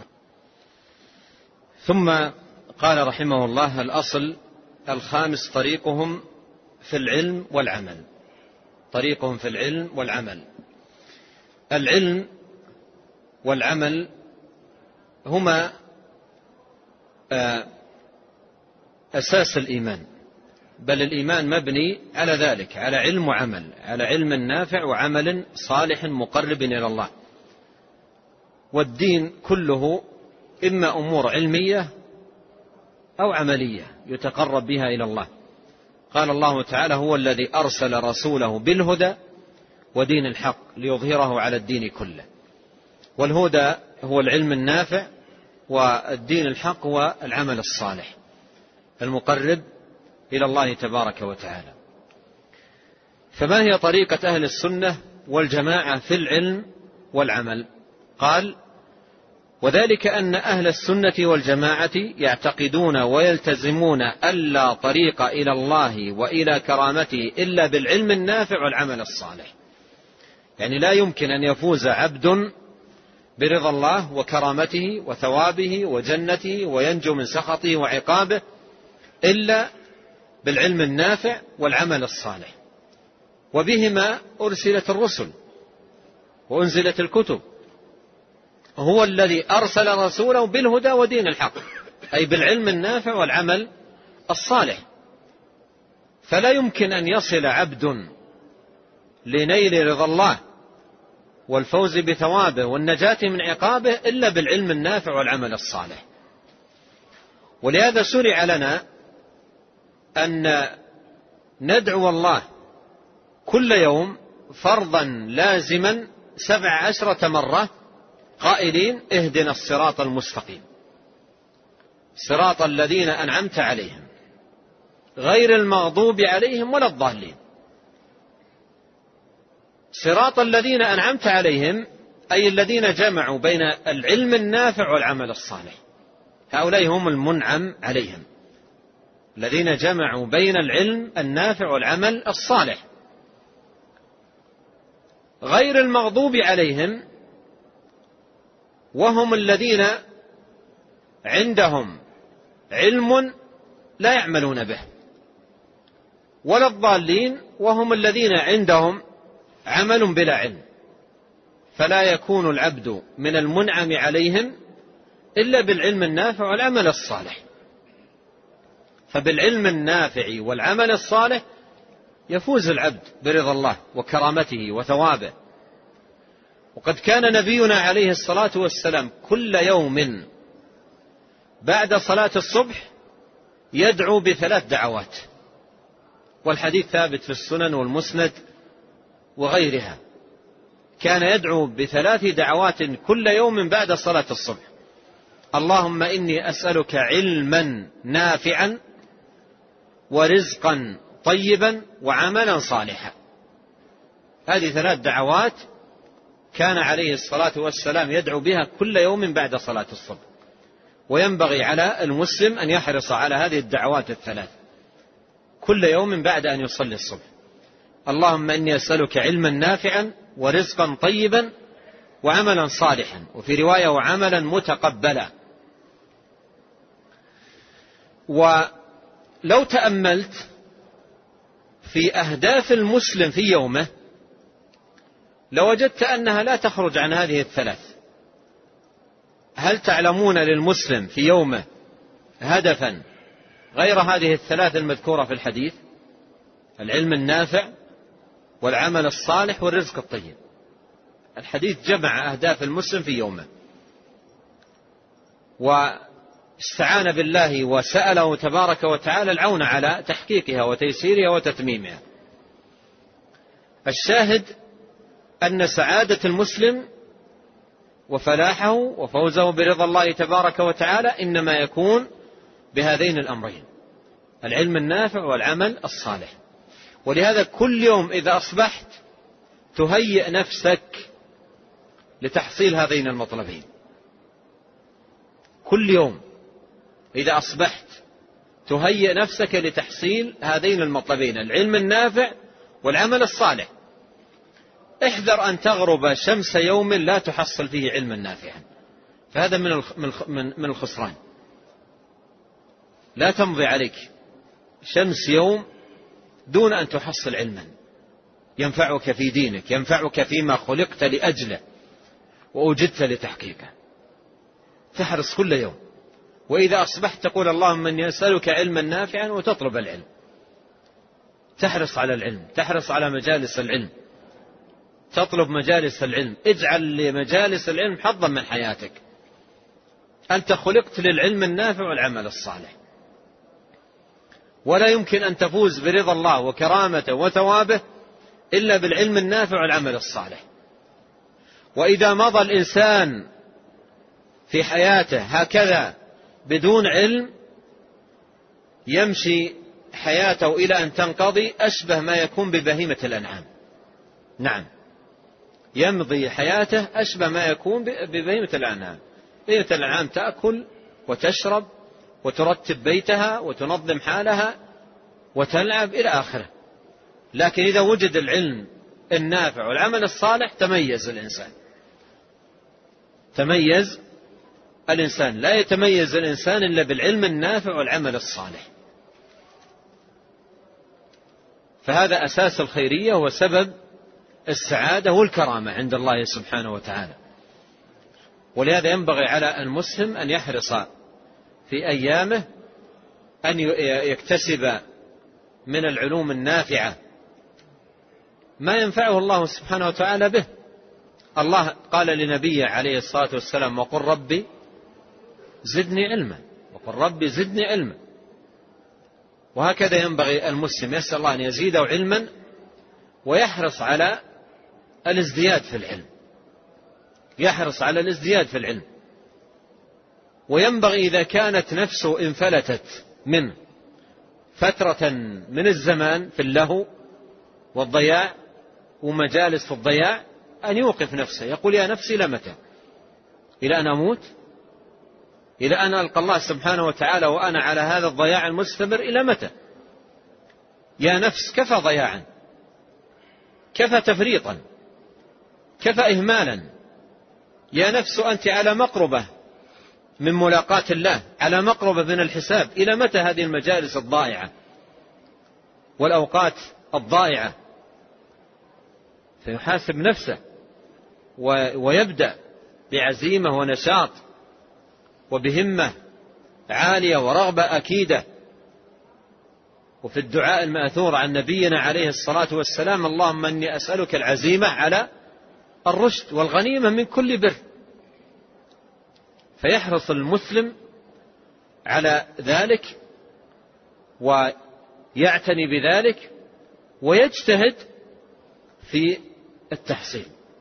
ثم قال رحمه الله: الأصل الخامس طريقهم في العلم والعمل. طريقهم في العلم والعمل. العلم والعمل هما أساس الإيمان، بل الإيمان مبني على ذلك، على علم وعمل، على علم نافع وعمل صالح مقرب إلى الله. والدين كله إما أمور علمية أو عملية يتقرب بها إلى الله. قال الله تعالى: هو الذي أرسل رسوله بالهدى ودين الحق ليظهره على الدين كله. والهدى هو العلم النافع، والدين الحق هو العمل الصالح المقرب إلى الله تبارك وتعالى. فما هي طريقة أهل السنة والجماعة في العلم والعمل؟ قال: وذلك أن أهل السنة والجماعة يعتقدون ويلتزمون ألا طريق إلى الله وإلى كرامته إلا بالعلم النافع والعمل الصالح. يعني لا يمكن أن يفوز عبد برضا الله وكرامته وثوابه وجنته وينجو من سخطه وعقابه إلا بالعلم النافع والعمل الصالح. وبهما أرسلت الرسل وأنزلت الكتب. هو الذي أرسل رسوله بالهدى ودين الحق، أي بالعلم النافع والعمل الصالح. فلا يمكن أن يصل عبد لنيل رضا الله والفوز بثوابه والنجاة من عقابه إلا بالعلم النافع والعمل الصالح. ولهذا شرع لنا أن ندعو الله كل يوم فرضا لازما 17 مرة قائلين: اهدنا الصراط المستقيم صراط الذين أنعمت عليهم غير المغضوب عليهم ولا الضالين. صراط الذين أنعمت عليهم أي الذين جمعوا بين العلم النافع والعمل الصالح، هؤلاء هم المنعم عليهم، الذين جمعوا بين العلم النافع والعمل الصالح. غير المغضوب عليهم وهم الذين عندهم علم لا يعملون به، ولا الضالين وهم الذين عندهم عمل بلا علم. فلا يكون العبد من المنعم عليهم إلا بالعلم النافع والعمل الصالح. فبالعلم النافع والعمل الصالح يفوز العبد برضا الله وكرامته وثوابه. وقد كان نبينا عليه الصلاة والسلام كل يوم بعد صلاة الصبح يدعو ب3 دعوات، والحديث ثابت في السنن والمسند وغيرها. كان يدعو ب3 دعوات كل يوم بعد صلاة الصبح: اللهم إني أسألك علما نافعا ورزقا طيبا وعملا صالحا. هذه 3 دعوات كان عليه الصلاة والسلام يدعو بها كل يوم بعد صلاة الصبح، وينبغي على المسلم أن يحرص على هذه الدعوات ال3 كل يوم بعد أن يصلي الصبح: اللهم إني أسألك علما نافعا ورزقا طيبا وعملا صالحا، وفي رواية وعملا متقبلا. ولو تأملت في أهداف المسلم في يومه لوجدت أنها لا تخرج عن هذه ال3. هل تعلمون للمسلم في يومه هدفا غير هذه ال3 المذكورة في الحديث؟ العلم النافع والعمل الصالح والرزق الطيب. الحديث جمع أهداف المسلم في يومه، واستعان بالله وسأله تبارك وتعالى العون على تحقيقها وتيسيرها وتتميمها. الشاهد أن سعادة المسلم وفلاحه وفوزه برضا الله تبارك وتعالى إنما يكون بهذين الأمرين: العلم النافع والعمل الصالح. ولهذا كل يوم إذا أصبحت تهيئ نفسك لتحصيل هذين المطلبين. كل يوم إذا أصبحت تهيئ نفسك لتحصيل هذين المطلبين: العلم النافع والعمل الصالح. احذر أن تغرب شمس يوم لا تحصل فيه علما نافعا، فهذا من الخسران. لا تمضي عليك شمس يوم دون أن تحصل علما ينفعك في دينك، ينفعك فيما خلقت لأجله وأوجدت لتحقيقه. تحرص كل يوم، وإذا أصبحت تقول اللهم إني أسألك علما نافعا وتطلب العلم. تحرص على العلم، تحرص على مجالس العلم، تطلب مجالس العلم. اجعل لمجالس العلم حظا من حياتك. أنت خلقت للعلم النافع والعمل الصالح، ولا يمكن أن تفوز برضا الله وكرامته وثوابه إلا بالعلم النافع والعمل الصالح. وإذا مضى الإنسان في حياته هكذا بدون علم يمشي حياته إلى أن تنقضي أشبه ما يكون ببهيمة الأنعام. نعم، يمضي حياته أشبه ما يكون ببهيمة الأنعام. بهيمة الأنعام تأكل وتشرب وترتب بيتها وتنظم حالها وتلعب إلى آخره. لكن إذا وجد العلم النافع والعمل الصالح تميز الإنسان. تميز الإنسان. لا يتميز الإنسان إلا بالعلم النافع والعمل الصالح. فهذا أساس الخيرية وسبب السعادة والكرامة عند الله سبحانه وتعالى. ولهذا ينبغي على المسلم أن يحرص في أيامه أن يكتسب من العلوم النافعة ما ينفعه الله سبحانه وتعالى به. الله قال لنبيه عليه الصلاة والسلام: وقل ربي زدني علما، وقل ربي زدني علما. وهكذا ينبغي المسلم يسأل الله أن يزيده علما ويحرص على الازدياد في العلم، يحرص على الازدياد في العلم. وينبغي إذا كانت نفسه انفلتت منه فترة من الزمان في اللهو والضياع ومجالس في الضياع أن يوقف نفسه، يقول: يا نفسي إلى متى؟ إلى أن أموت؟ إلى أن ألقى الله سبحانه وتعالى وأنا على هذا الضياع المستمر؟ إلى متى؟ يا نفس كفى ضياعا، كفى تفريطا، كفى إهمالا. يا نفس أنت على مقربة من ملاقاة الله، على مقربة من الحساب. إلى متى هذه المجالس الضائعة والأوقات الضائعة؟ فيحاسب نفسه ويبدأ بعزيمة ونشاط وبهمة عالية ورغبة أكيدة. وفي الدعاء المأثور عن نبينا عليه الصلاة والسلام: اللهم إني أسألك العزيمة على الرشد والغنيمة من كل بر. فيحرص المسلم على ذلك ويعتني بذلك ويجتهد في التحصيل،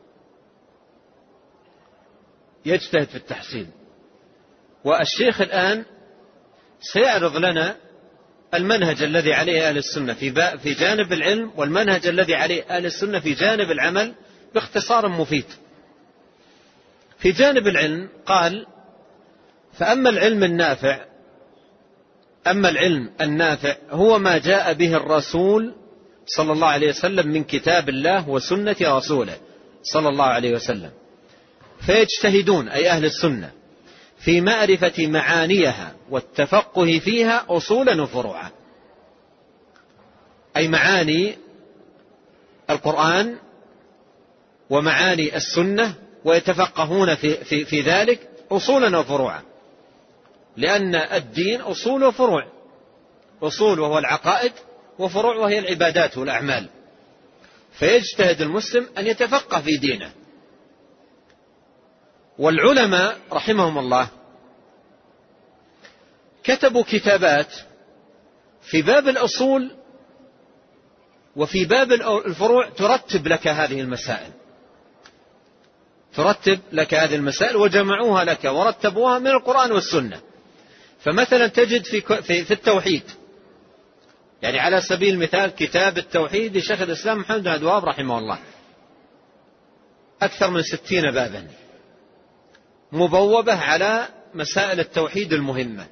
يجتهد في التحصيل. والشيخ الآن سيعرض لنا المنهج الذي عليه أهل السنة في جانب العلم، والمنهج الذي عليه أهل السنة في جانب العمل باختصار مفيد. في جانب العلم قال: فأما العلم النافع، أما العلم النافع هو ما جاء به الرسول صلى الله عليه وسلم من كتاب الله وسنة رسوله صلى الله عليه وسلم، فيجتهدون أي أهل السنة في معرفة معانيها والتفقه فيها أصولا وفروعا، أي معاني القرآن ومعاني السنة، ويتفقهون في ذلك أصولا وفروعا. لأن الدين أصول وفروع، أصول وهو العقائد، وفروع وهي العبادات والأعمال. فيجتهد المسلم أن يتفقه في دينه. والعلماء رحمهم الله كتبوا كتابات في باب الأصول وفي باب الفروع ترتب لك هذه المسائل، ترتب لك هذه المسائل، وجمعوها لك ورتبوها من القرآن والسنة. فمثلا تجد في التوحيد، يعني على سبيل المثال كتاب التوحيد لشيخ الإسلام محمد بن عبد الوهاب رحمه الله، أكثر من 60 بابا مبوبة على مسائل التوحيد المهمة.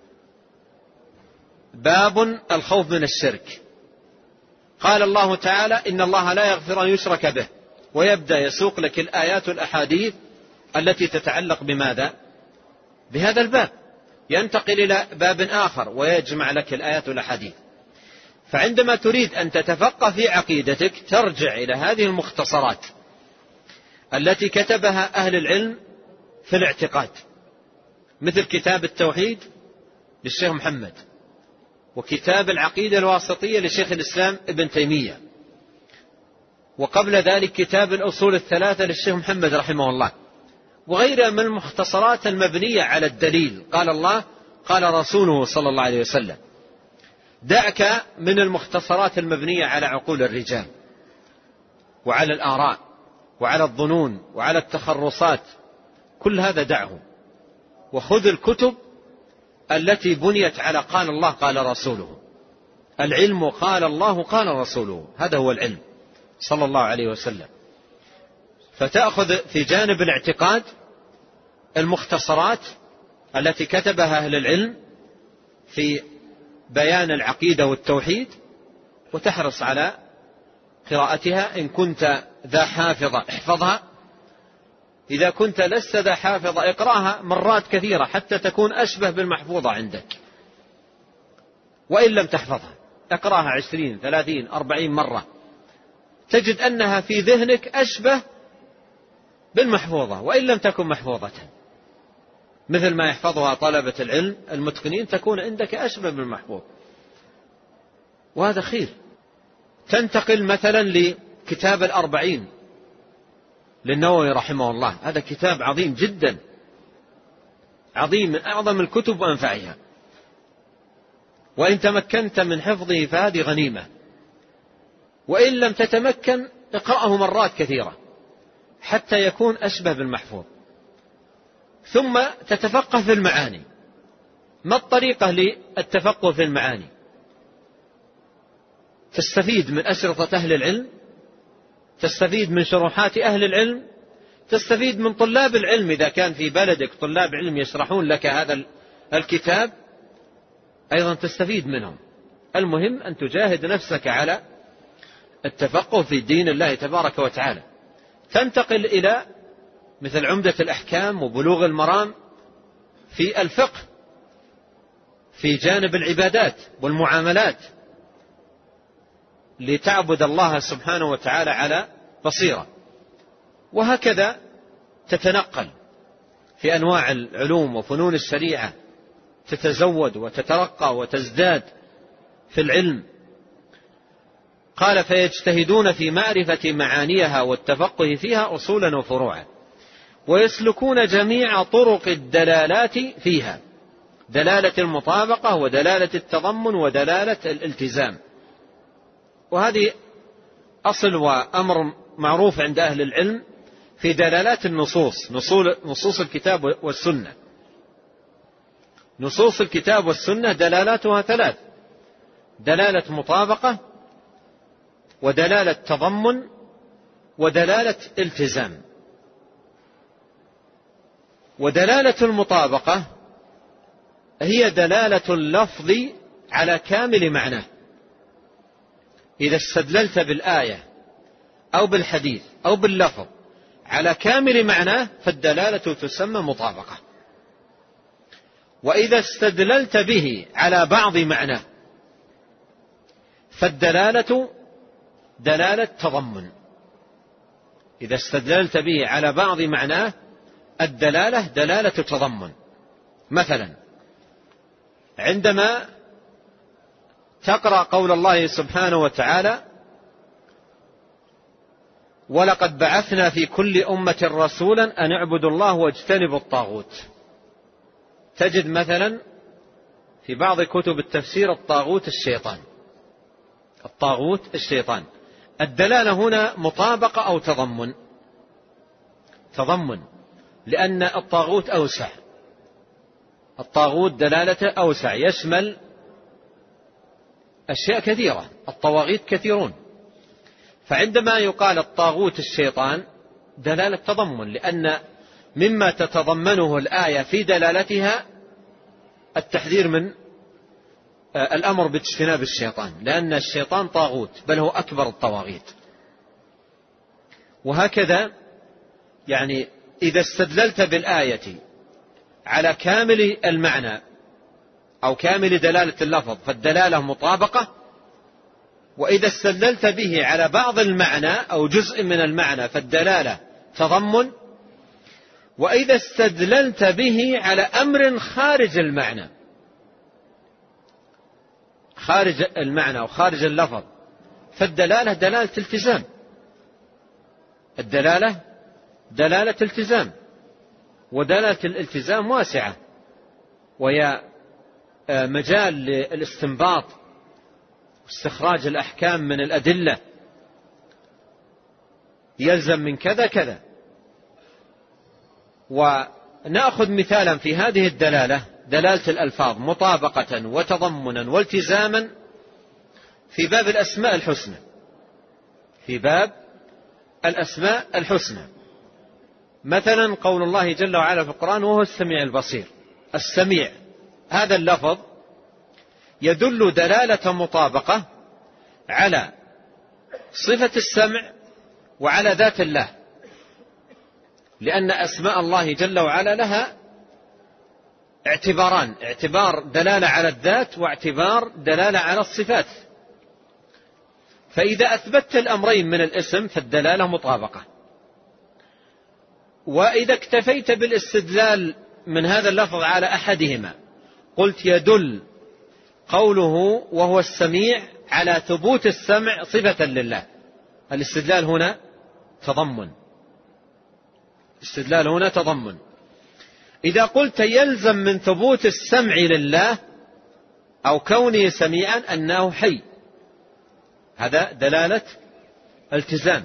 باب الخوف من الشرك، قال الله تعالى: إن الله لا يغفر أن يشرك به، ويبدأ يسوق لك الآيات والأحاديث التي تتعلق بماذا؟ بهذا الباب. ينتقل إلى باب آخر ويجمع لك الآيات والأحاديث. فعندما تريد أن تتفقه في عقيدتك ترجع إلى هذه المختصرات التي كتبها أهل العلم في الاعتقاد، مثل كتاب التوحيد للشيخ محمد، وكتاب العقيدة الواسطية لشيخ الإسلام ابن تيمية، وقبل ذلك كتاب الأصول الثلاثة للشيخ محمد رحمه الله، وغيرها من المختصرات المبنية على الدليل، قال الله قال رسوله صلى الله عليه وسلم. دعك من المختصرات المبنية على عقول الرجال وعلى الآراء وعلى الظنون وعلى التخرصات، كل هذا دعه، وخذ الكتب التي بنيت على قال الله قال رسوله. العلم قال الله قال رسوله، هذا هو العلم صلى الله عليه وسلم. فتأخذ في جانب الاعتقاد المختصرات التي كتبها أهل العلم في بيان العقيدة والتوحيد، وتحرص على قراءتها. إن كنت ذا حافظة احفظها، إذا كنت لست ذا حافظة اقرأها مرات كثيرة حتى تكون أشبه بالمحفوظة عندك. وإن لم تحفظها اقرأها 20 30 40 مرة، تجد أنها في ذهنك أشبه بالمحفوظة وإن لم تكن محفوظة. مثل ما يحفظها طلبة العلم المتقنين تكون عندك أشبه بالمحفوظ، وهذا خير. تنتقل مثلا كتاب الأربعين للنووي رحمه الله، هذا كتاب عظيم جدا، عظيم، من أعظم الكتب وأنفعها، وإن تمكنت من حفظه فهذه غنيمة، وإن لم تتمكن اقرأه مرات كثيرة حتى يكون أشبه بالمحفوظ، ثم تتفقه في المعاني. ما الطريقة للتفقه في المعاني؟ تستفيد من أشرطة أهل العلم، تستفيد من شروحات أهل العلم، تستفيد من طلاب العلم إذا كان في بلدك طلاب علم يشرحون لك هذا الكتاب أيضا تستفيد منهم. المهم أن تجاهد نفسك على التفقه في دين الله تبارك وتعالى. تنتقل إلى مثل عمدة الأحكام وبلوغ المرام في الفقه في جانب العبادات والمعاملات، لتعبد الله سبحانه وتعالى على بصيرة. وهكذا تتنقل في أنواع العلوم وفنون الشريعة، تتزود وتترقى وتزداد في العلم. قال فيجتهدون في معرفة معانيها والتفقه فيها أصولا وفروعا، ويسلكون جميع طرق الدلالات فيها، دلالة المطابقة ودلالة التضمن ودلالة الالتزام. وهذه أصل وأمر معروف عند أهل العلم في دلالات النصوص، نصوص الكتاب والسنة. نصوص الكتاب والسنة دلالاتها ثلاث: دلالة مطابقة ودلالة تضمن ودلالة التزام. ودلالة المطابقة هي دلالة اللفظ على كامل معناه. إذا استدللت بالآية أو بالحديث أو باللفظ على كامل معناه فالدلالة تسمى مطابقة. وإذا استدللت به على بعض معناه فالدلالة دلالة تضمن. إذا استدللت به على بعض معناه الدلالة دلالة تضمن. مثلا عندما تقرأ قول الله سبحانه وتعالى: ولقد بعثنا في كل أمة رسولا أن اعبدوا الله واجتنبوا الطاغوت، تجد مثلا في بعض كتب التفسير الطاغوت الشيطان، الطاغوت الشيطان. الدلالة هنا مطابقة أو تضمن؟ تضمن، لأن الطاغوت أوسع، الطاغوت دلالته أوسع، يشمل أشياء كثيرة، الطواغيت كثيرون. فعندما يقال الطاغوت الشيطان دلالة تضمن، لأن مما تتضمنه الآية في دلالتها التحذير من الأمر باجتناب الشيطان، لأن الشيطان طاغوت بل هو أكبر الطواغيت. وهكذا يعني إذا استدللت بالآية على كامل المعنى أو كامل دلالة اللفظ فالدلالة مطابقة، وإذا استدللت به على بعض المعنى أو جزء من المعنى فالدلالة تضمن، وإذا استدللت به على أمر خارج المعنى، خارج المعنى وخارج اللفظ فالدلالة دلالة التزام. الدلالة دلالة التزام، ودلالة الالتزام واسعة، وهي مجال للاستنباط واستخراج الأحكام من الأدلة، يلزم من كذا كذا. ونأخذ مثالا في هذه الدلالة، دلالة الألفاظ مطابقة وتضمنا والتزاما في باب الأسماء الحسنى، في باب الأسماء الحسنى. مثلا قول الله جل وعلا في القرآن: وهو السميع البصير. السميع هذا اللفظ يدل دلالة مطابقة على صفة السمع وعلى ذات الله، لأن أسماء الله جل وعلا لها اعتباران: اعتبار دلالة على الذات واعتبار دلالة على الصفات. فإذا أثبتت الأمرين من الاسم فالدلالة مطابقة. وإذا اكتفيت بالاستدلال من هذا اللفظ على أحدهما قلت يدل قوله وهو السميع على ثبوت السمع صفة لله، الاستدلال هنا تضمن، الاستدلال هنا تضمن. إذا قلت يلزم من ثبوت السمع لله أو كونه سميعا أنه حي، هذا دلالة التزام.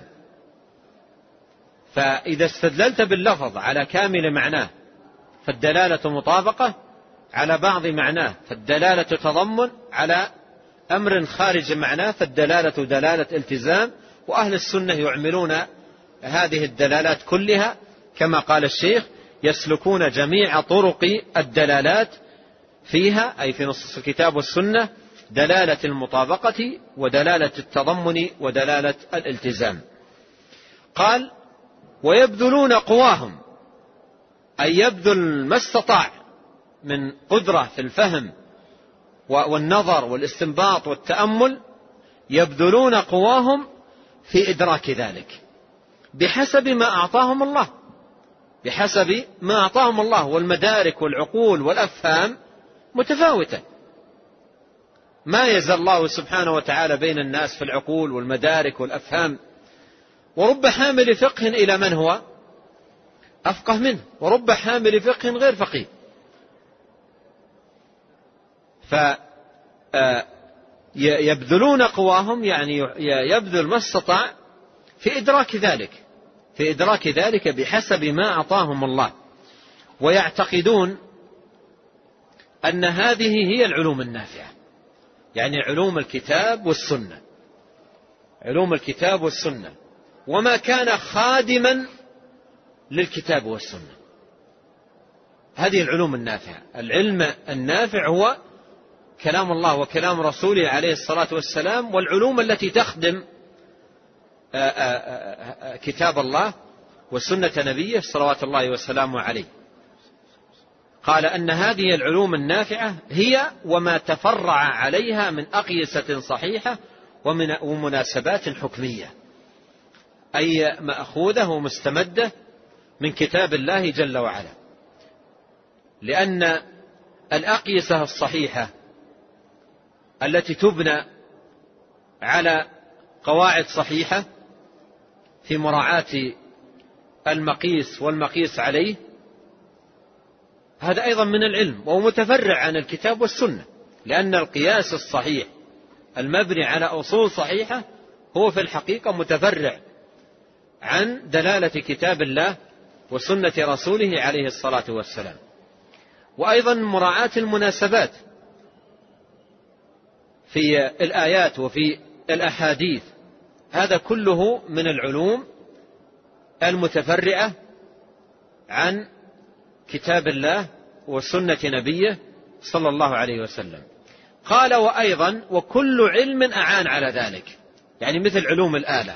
فإذا استدللت باللفظ على كامل معناه فالدلالة مطابقة، على بعض معناه فالدلالة تضمن، على أمر خارج معناه فالدلالة دلالة التزام. وأهل السنة يعملون هذه الدلالات كلها كما قال الشيخ: يسلكون جميع طرق الدلالات فيها، أي في نص الكتاب والسنة، دلالة المطابقة ودلالة التضمن ودلالة الالتزام. قال: ويبذلون قواهم، أي يبذل ما استطاع من قدرة في الفهم والنظر والاستنباط والتأمل، يبذلون قواهم في إدراك ذلك بحسب ما أعطاهم الله، بحسب ما أعطاهم الله. والمدارك والعقول والأفهام متفاوتة، ما يزال الله سبحانه وتعالى بين الناس في العقول والمدارك والأفهام. ورب حامل فقه إلى من هو أفقه منه، ورب حامل فقه غير فقيه. فيبذلون قواهم يعني يبذل ما استطاع في إدراك ذلك، في إدراك ذلك بحسب ما أعطاهم الله. ويعتقدون أن هذه هي العلوم النافعة، يعني علوم الكتاب والسنة، علوم الكتاب والسنة وما كان خادما للكتاب والسنة، هذه العلوم النافعة. العلم النافع هو كلام الله وكلام رسوله عليه الصلاة والسلام، والعلوم التي تخدم كتاب الله وسنة نبيه صلوات الله وسلامه عليه. قال أن هذه العلوم النافعة هي وما تفرع عليها من أقيسة صحيحة ومناسبات حكمية، أي مأخوذة ومستمدة من كتاب الله جل وعلا. لأن الأقيسة الصحيحة التي تبنى على قواعد صحيحة في مراعاة المقيس والمقيس عليه، هذا أيضا من العلم وهو متفرع عن الكتاب والسنة. لأن القياس الصحيح المبني على أصول صحيحة هو في الحقيقة متفرع عن دلالة كتاب الله وسنة رسوله عليه الصلاة والسلام. وأيضا مراعاة المناسبات في الآيات وفي الأحاديث، هذا كله من العلوم المتفرعة عن كتاب الله وسنة نبيه صلى الله عليه وسلم. قال: وأيضا وكل علم أعان على ذلك، يعني مثل علوم الآلة،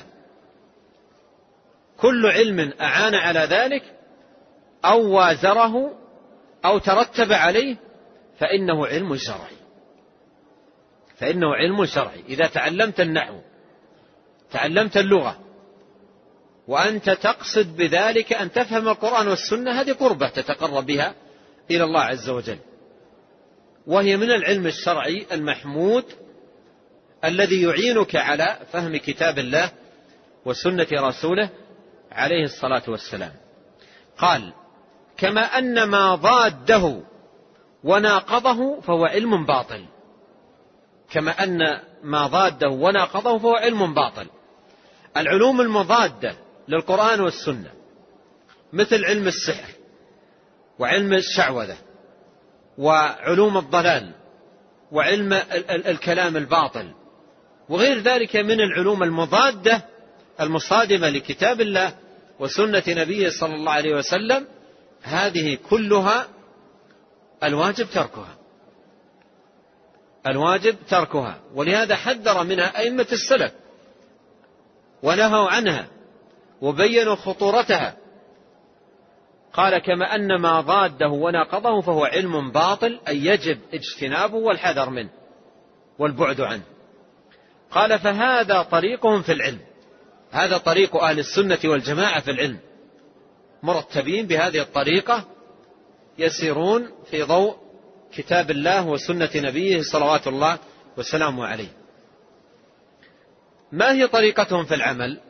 كل علم أعان على ذلك أو وازره أو ترتب عليه فإنه علم شرعي، فإنه علم شرعي. إذا تعلمت النحو، تعلمت اللغة، وأنت تقصد بذلك أن تفهم القرآن والسنة، هذه قربة تتقرب بها إلى الله عز وجل، وهي من العلم الشرعي المحمود الذي يعينك على فهم كتاب الله وسنة رسوله عليه الصلاة والسلام. قال: كما أن ما ضاده وناقضه فهو علم باطل، كما أن ما ضاده وناقضه فهو علم باطل. العلوم المضادة للقرآن والسنة مثل علم السحر وعلم الشعوذة وعلوم الضلال وعلم الكلام الباطل وغير ذلك من العلوم المضادة المصادمة لكتاب الله وسنة نبيه صلى الله عليه وسلم، هذه كلها الواجب تركها، الواجب تركها. ولهذا حذر منها أئمة السلف ونهوا عنها وبينوا خطورتها. قال: كما أن ما ضاده وناقضه فهو علم باطل، أي يجب اجتنابه والحذر منه والبعد عنه. قال: فهذا طريقهم في العلم، هذا طريق أهل السنة والجماعة في العلم، مرتبين بهذه الطريقة، يسيرون في ضوء كتاب الله وسنة نبيه صلوات الله وسلامه عليه. ما هي طريقتهم في العمل؟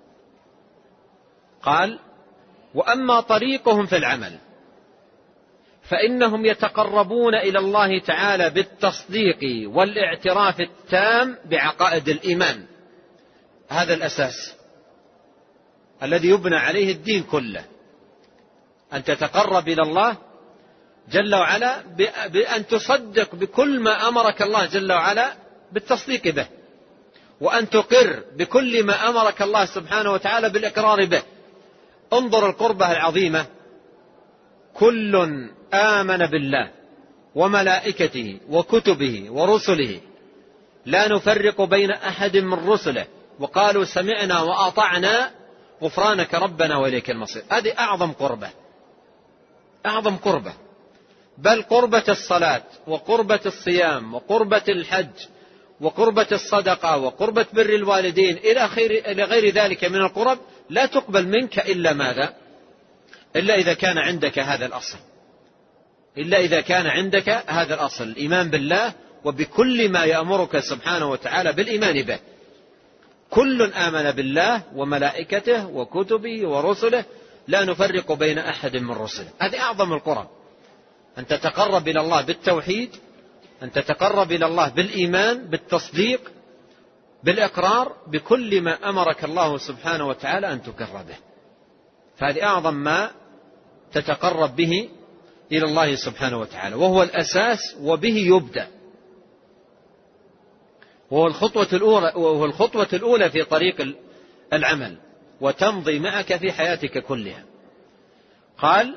قال: وأما طريقهم في العمل فإنهم يتقربون إلى الله تعالى بالتصديق والاعتراف التام بعقائد الإيمان. هذا الأساس الذي يبنى عليه الدين كله، أن تتقرب إلى الله جل وعلا بأن تصدق بكل ما أمرك الله جل وعلا بالتصديق به، وأن تقر بكل ما أمرك الله سبحانه وتعالى بالإقرار به. انظر القربة العظيمة: كل آمن بالله وملائكته وكتبه ورسله لا نفرق بين أحد من رسله وقالوا سمعنا وأطعنا غفرانك ربنا وإليك المصير. هذه أعظم قربة، أعظم قربة، بل قربة الصلاة وقربة الصيام وقربة الحج وقربة الصدقة وقربة بر الوالدين إلى غير ذلك من القرب لا تقبل منك إلا ماذا؟ إلا إذا كان عندك هذا الأصل، إلا إذا كان عندك هذا الأصل، الإيمان بالله وبكل ما يأمرك سبحانه وتعالى بالإيمان به. كل آمن بالله وملائكته وكتبه ورسله لا نفرق بين أحد من رسله. هذه أعظم القرب، أن تتقرب إلى الله بالتوحيد، أن تتقرب إلى الله بالإيمان بالتصديق بالإقرار بكل ما أمرك الله سبحانه وتعالى أن تقر به. فهذه أعظم ما تتقرب به إلى الله سبحانه وتعالى، وهو الأساس وبه يبدأ، وهو الخطوة الأولى في طريق العمل، وتمضي معك في حياتك كلها. قال: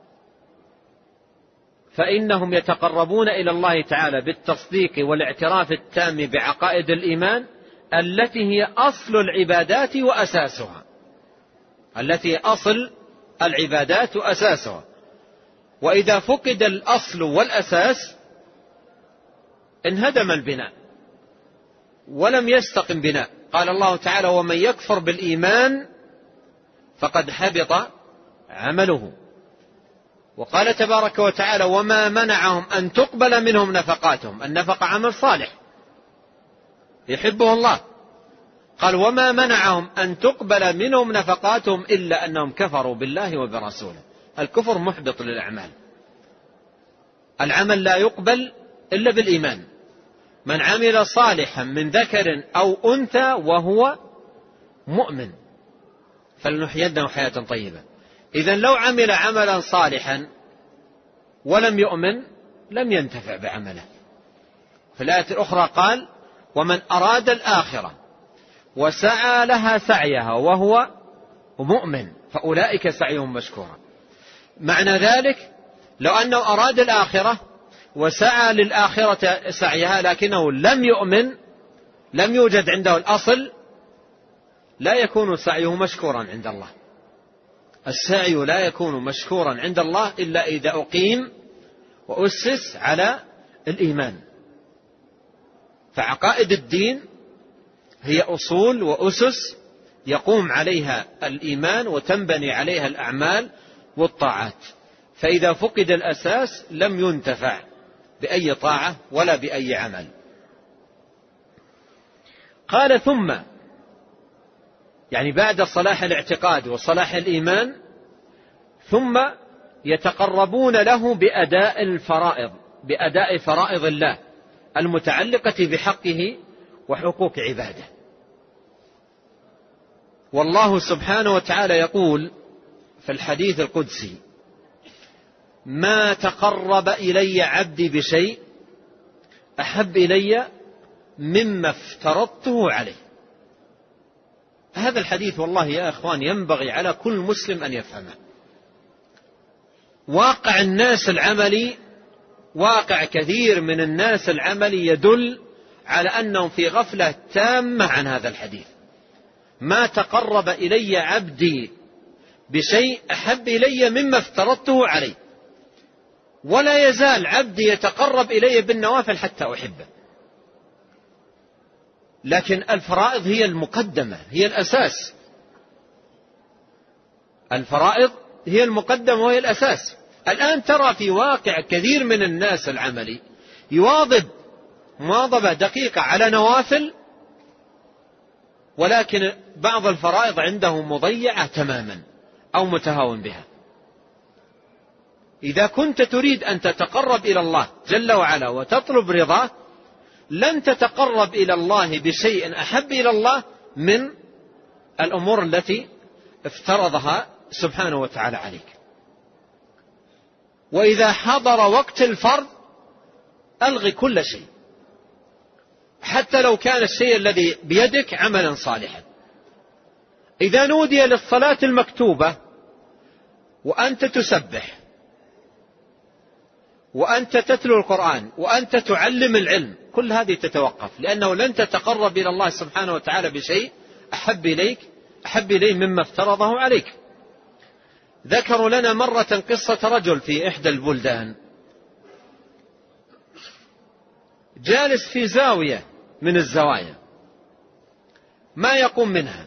فإنهم يتقربون إلى الله تعالى بالتصديق والاعتراف التام بعقائد الإيمان التي هي أصل العبادات وأساسها، التي أصل العبادات وأساسها. وإذا فقد الأصل والأساس انهدم البناء ولم يستقم بناء. قال الله تعالى: ومن يكفر بالإيمان فقد حبط عمله. وقال تبارك وتعالى: وما منعهم أن تقبل منهم نفقاتهم. النفقة عمل صالح يحبه الله. قال: وما منعهم أن تقبل منهم نفقاتهم إلا أنهم كفروا بالله وبرسوله. الكفر محبط للأعمال، العمل لا يقبل إلا بالإيمان. من عمل صالحا من ذكر أو أنثى وهو مؤمن فلنحيينه حياة طيبة. إذن لو عمل عملا صالحا ولم يؤمن لم ينتفع بعمله. في الآية الأخرى قال: ومن أراد الآخرة وسعى لها سعيها وهو مؤمن فأولئك سعيهم مشكورا. معنى ذلك لو أنه أراد الآخرة وسعى للآخرة سعيها لكنه لم يؤمن، لم يوجد عنده الأصل، لا يكون سعيه مشكورا عند الله. السعي لا يكون مشكورا عند الله إلا إذا أقيم وأسس على الإيمان. فعقائد الدين هي أصول وأسس يقوم عليها الإيمان وتنبني عليها الأعمال والطاعات. فإذا فقد الأساس لم ينتفع بأي طاعة ولا بأي عمل. قال: ثم يعني بعد صلاح الاعتقاد وصلاح الإيمان ثم يتقربون له بأداء الفرائض، بأداء فرائض الله المتعلقة بحقه وحقوق عباده. والله سبحانه وتعالى يقول في الحديث القدسي: ما تقرب إلي عبدي بشيء أحب إلي مما افترضته عليه. هذا الحديث والله يا أخوان ينبغي على كل مسلم أن يفهمه. واقع الناس العملي، واقع كثير من الناس العملي يدل على أنهم في غفلة تامة عن هذا الحديث. ما تقرب إلي عبدي بشيء أحب إلي مما افترضته عليه. ولا يزال عبدي يتقرب إلي بالنوافل حتى أحبه، لكن الفرائض هي المقدمة، هي الأساس. الفرائض هي المقدمة وهي الأساس. الآن ترى في واقع كثير من الناس العملي يواظب مواظبة دقيقة على نوافل ولكن بعض الفرائض عنده مضيعة تماما أو متهاون بها. إذا كنت تريد أن تتقرب إلى الله جل وعلا وتطلب رضاه لن تتقرب إلى الله بشيء أحب إلى الله من الأمور التي افترضها سبحانه وتعالى عليك. وإذا حضر وقت الفرض ألغي كل شيء، حتى لو كان الشيء الذي بيدك عملا صالحا. إذا نودي للصلاة المكتوبة وأنت تسبح وأنت تتلو القرآن وأنت تعلم العلم، كل هذه تتوقف، لأنه لن تتقرب إلى الله سبحانه وتعالى بشيء أحب إليه مما افترضه عليك. ذكروا لنا مرة قصة رجل في إحدى البلدان جالس في زاوية من الزوايا ما يقوم منها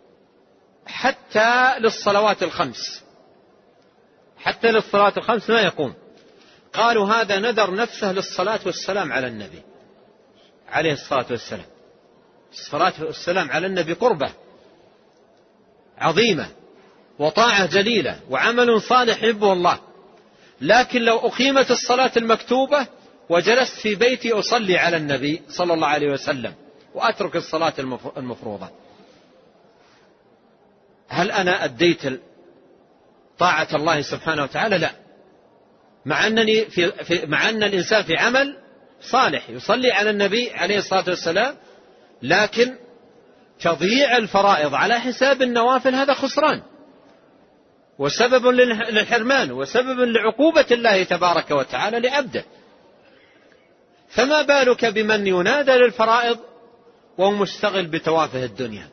حتى للصلوات الخمس ما يقوم. قالوا هذا نذر نفسه للصلاة والسلام على النبي عليه الصلاة والسلام. الصلاة والسلام على النبي قربة عظيمة وطاعة جليلة وعمل صالح يحبه الله، لكن لو أقيمت الصلاة المكتوبة وجلست في بيتي أصلي على النبي صلى الله عليه وسلم وأترك الصلاة المفروضة، هل أنا أديت طاعة الله سبحانه وتعالى؟ لا، مع أن الإنسان في عمل صالح يصلي على النبي عليه الصلاة والسلام، لكن تضييع الفرائض على حساب النوافل هذا خسران وسبب للحرمان وسبب لعقوبة الله تبارك وتعالى لعبده. فما بالك بمن ينادى للفرائض وهو مشتغل بتوافه الدنيا؟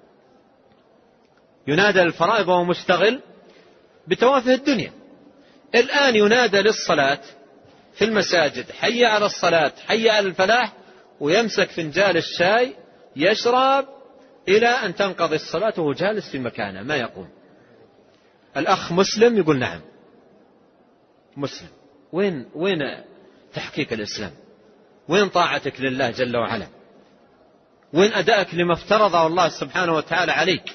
ينادى للفرائض وهو مشتغل بتوافه الدنيا. الآن ينادى للصلاة في المساجد حي على الصلاة حي على الفلاح، ويمسك فنجال الشاي يشرب إلى أن تنقضي الصلاة وهو جالس في مكانه ما يقوم. الأخ مسلم يقول نعم مسلم. وين تحقيق الإسلام؟ وين طاعتك لله جل وعلا؟ وين أدائك لما افترضه الله سبحانه وتعالى عليك؟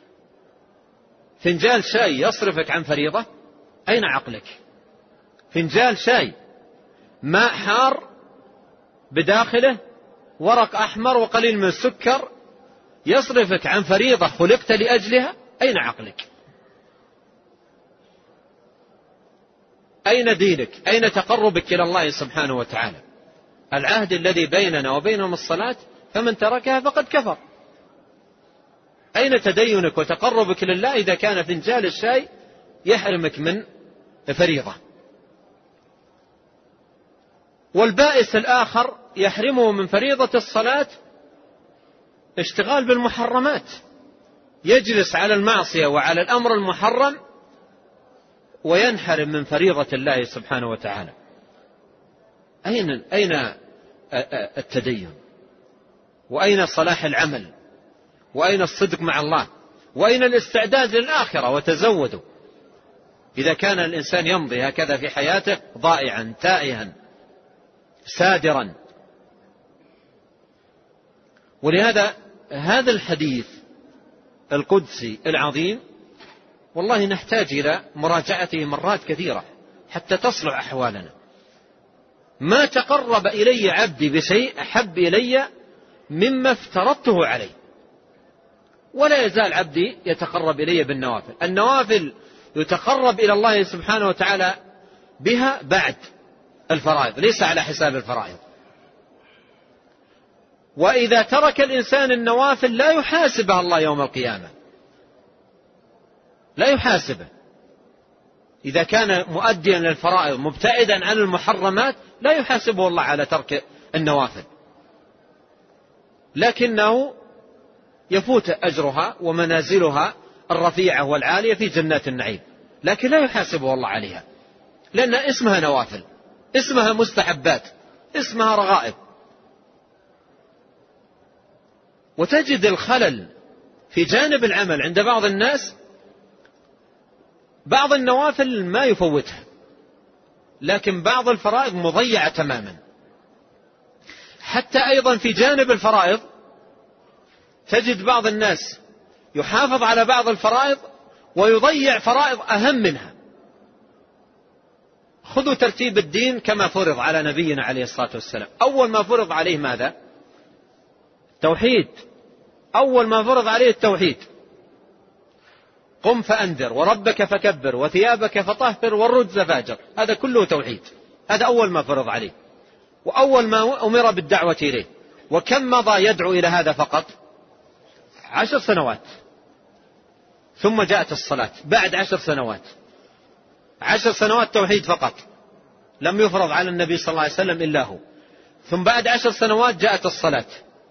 فنجال شاي يصرفك عن فريضة؟ أين عقلك؟ فنجال شاي ماء حار بداخله ورق أحمر وقليل من السكر يصرفك عن فريضة خلقت لأجلها؟ أين عقلك؟ أين دينك؟ أين تقربك إلى الله سبحانه وتعالى؟ العهد الذي بيننا وبينهم الصلاة، فمن تركها فقد كفر. أين تدينك وتقربك لله إذا كان فنجال الشاي يحرمك من فريضة؟ والبائس الآخر يحرمه من فريضة الصلاة اشتغال بالمحرمات، يجلس على المعصية وعلى الأمر المحرم وينحرم من فريضة الله سبحانه وتعالى. أين التدين؟ وأين صلاح العمل؟ وأين الصدق مع الله؟ وأين الاستعداد للآخرة؟ وتزودوا. إذا كان الإنسان يمضي هكذا في حياته ضائعا تائها سادرا. ولهذا هذا الحديث القدسي العظيم والله نحتاج إلى مراجعته مرات كثيرة حتى تصلح أحوالنا. ما تقرب إلي عبدي بشيء أحب إلي مما افترضته عليه، ولا يزال عبدي يتقرب إلي بالنوافل. النوافل يتقرب إلى الله سبحانه وتعالى بها بعد الفرائض، ليس على حساب الفرائض. وإذا ترك الإنسان النوافل لا يحاسبها الله يوم القيامة، لا يحاسبه. إذا كان مؤديا للفرائض مبتعدا عن المحرمات لا يحاسبه الله على ترك النوافل، لكنه يفوت أجرها ومنازلها الرفيعة والعالية في جنات النعيم، لكن لا يحاسبه الله عليها، لأن اسمها نوافل، اسمها مستحبات، اسمها رغائب. وتجد الخلل في جانب العمل عند بعض الناس، بعض النوافل ما يفوتها، لكن بعض الفرائض مضيعة تماما. حتى أيضا في جانب الفرائض تجد بعض الناس يحافظ على بعض الفرائض ويضيع فرائض أهم منها. خذوا ترتيب الدين كما فرض على نبينا عليه الصلاة والسلام. أول ما فرض عليه ماذا؟ توحيد. أول ما فرض عليه التوحيد. قم فأنذر وربك فكبر وثيابك فطهر والرجز فاهجر. هذا كله توحيد. هذا أول ما فرض عليه وأول ما أمر بالدعوة إليه. وكم مضى يدعو إلى هذا فقط؟ 10 سنوات. ثم جاءت الصلاة بعد 10 سنوات. 10 سنوات توحيد فقط، لم يفرض على النبي صلى الله عليه وسلم إلا هو. ثم بعد 10 سنوات جاءت الصلاة.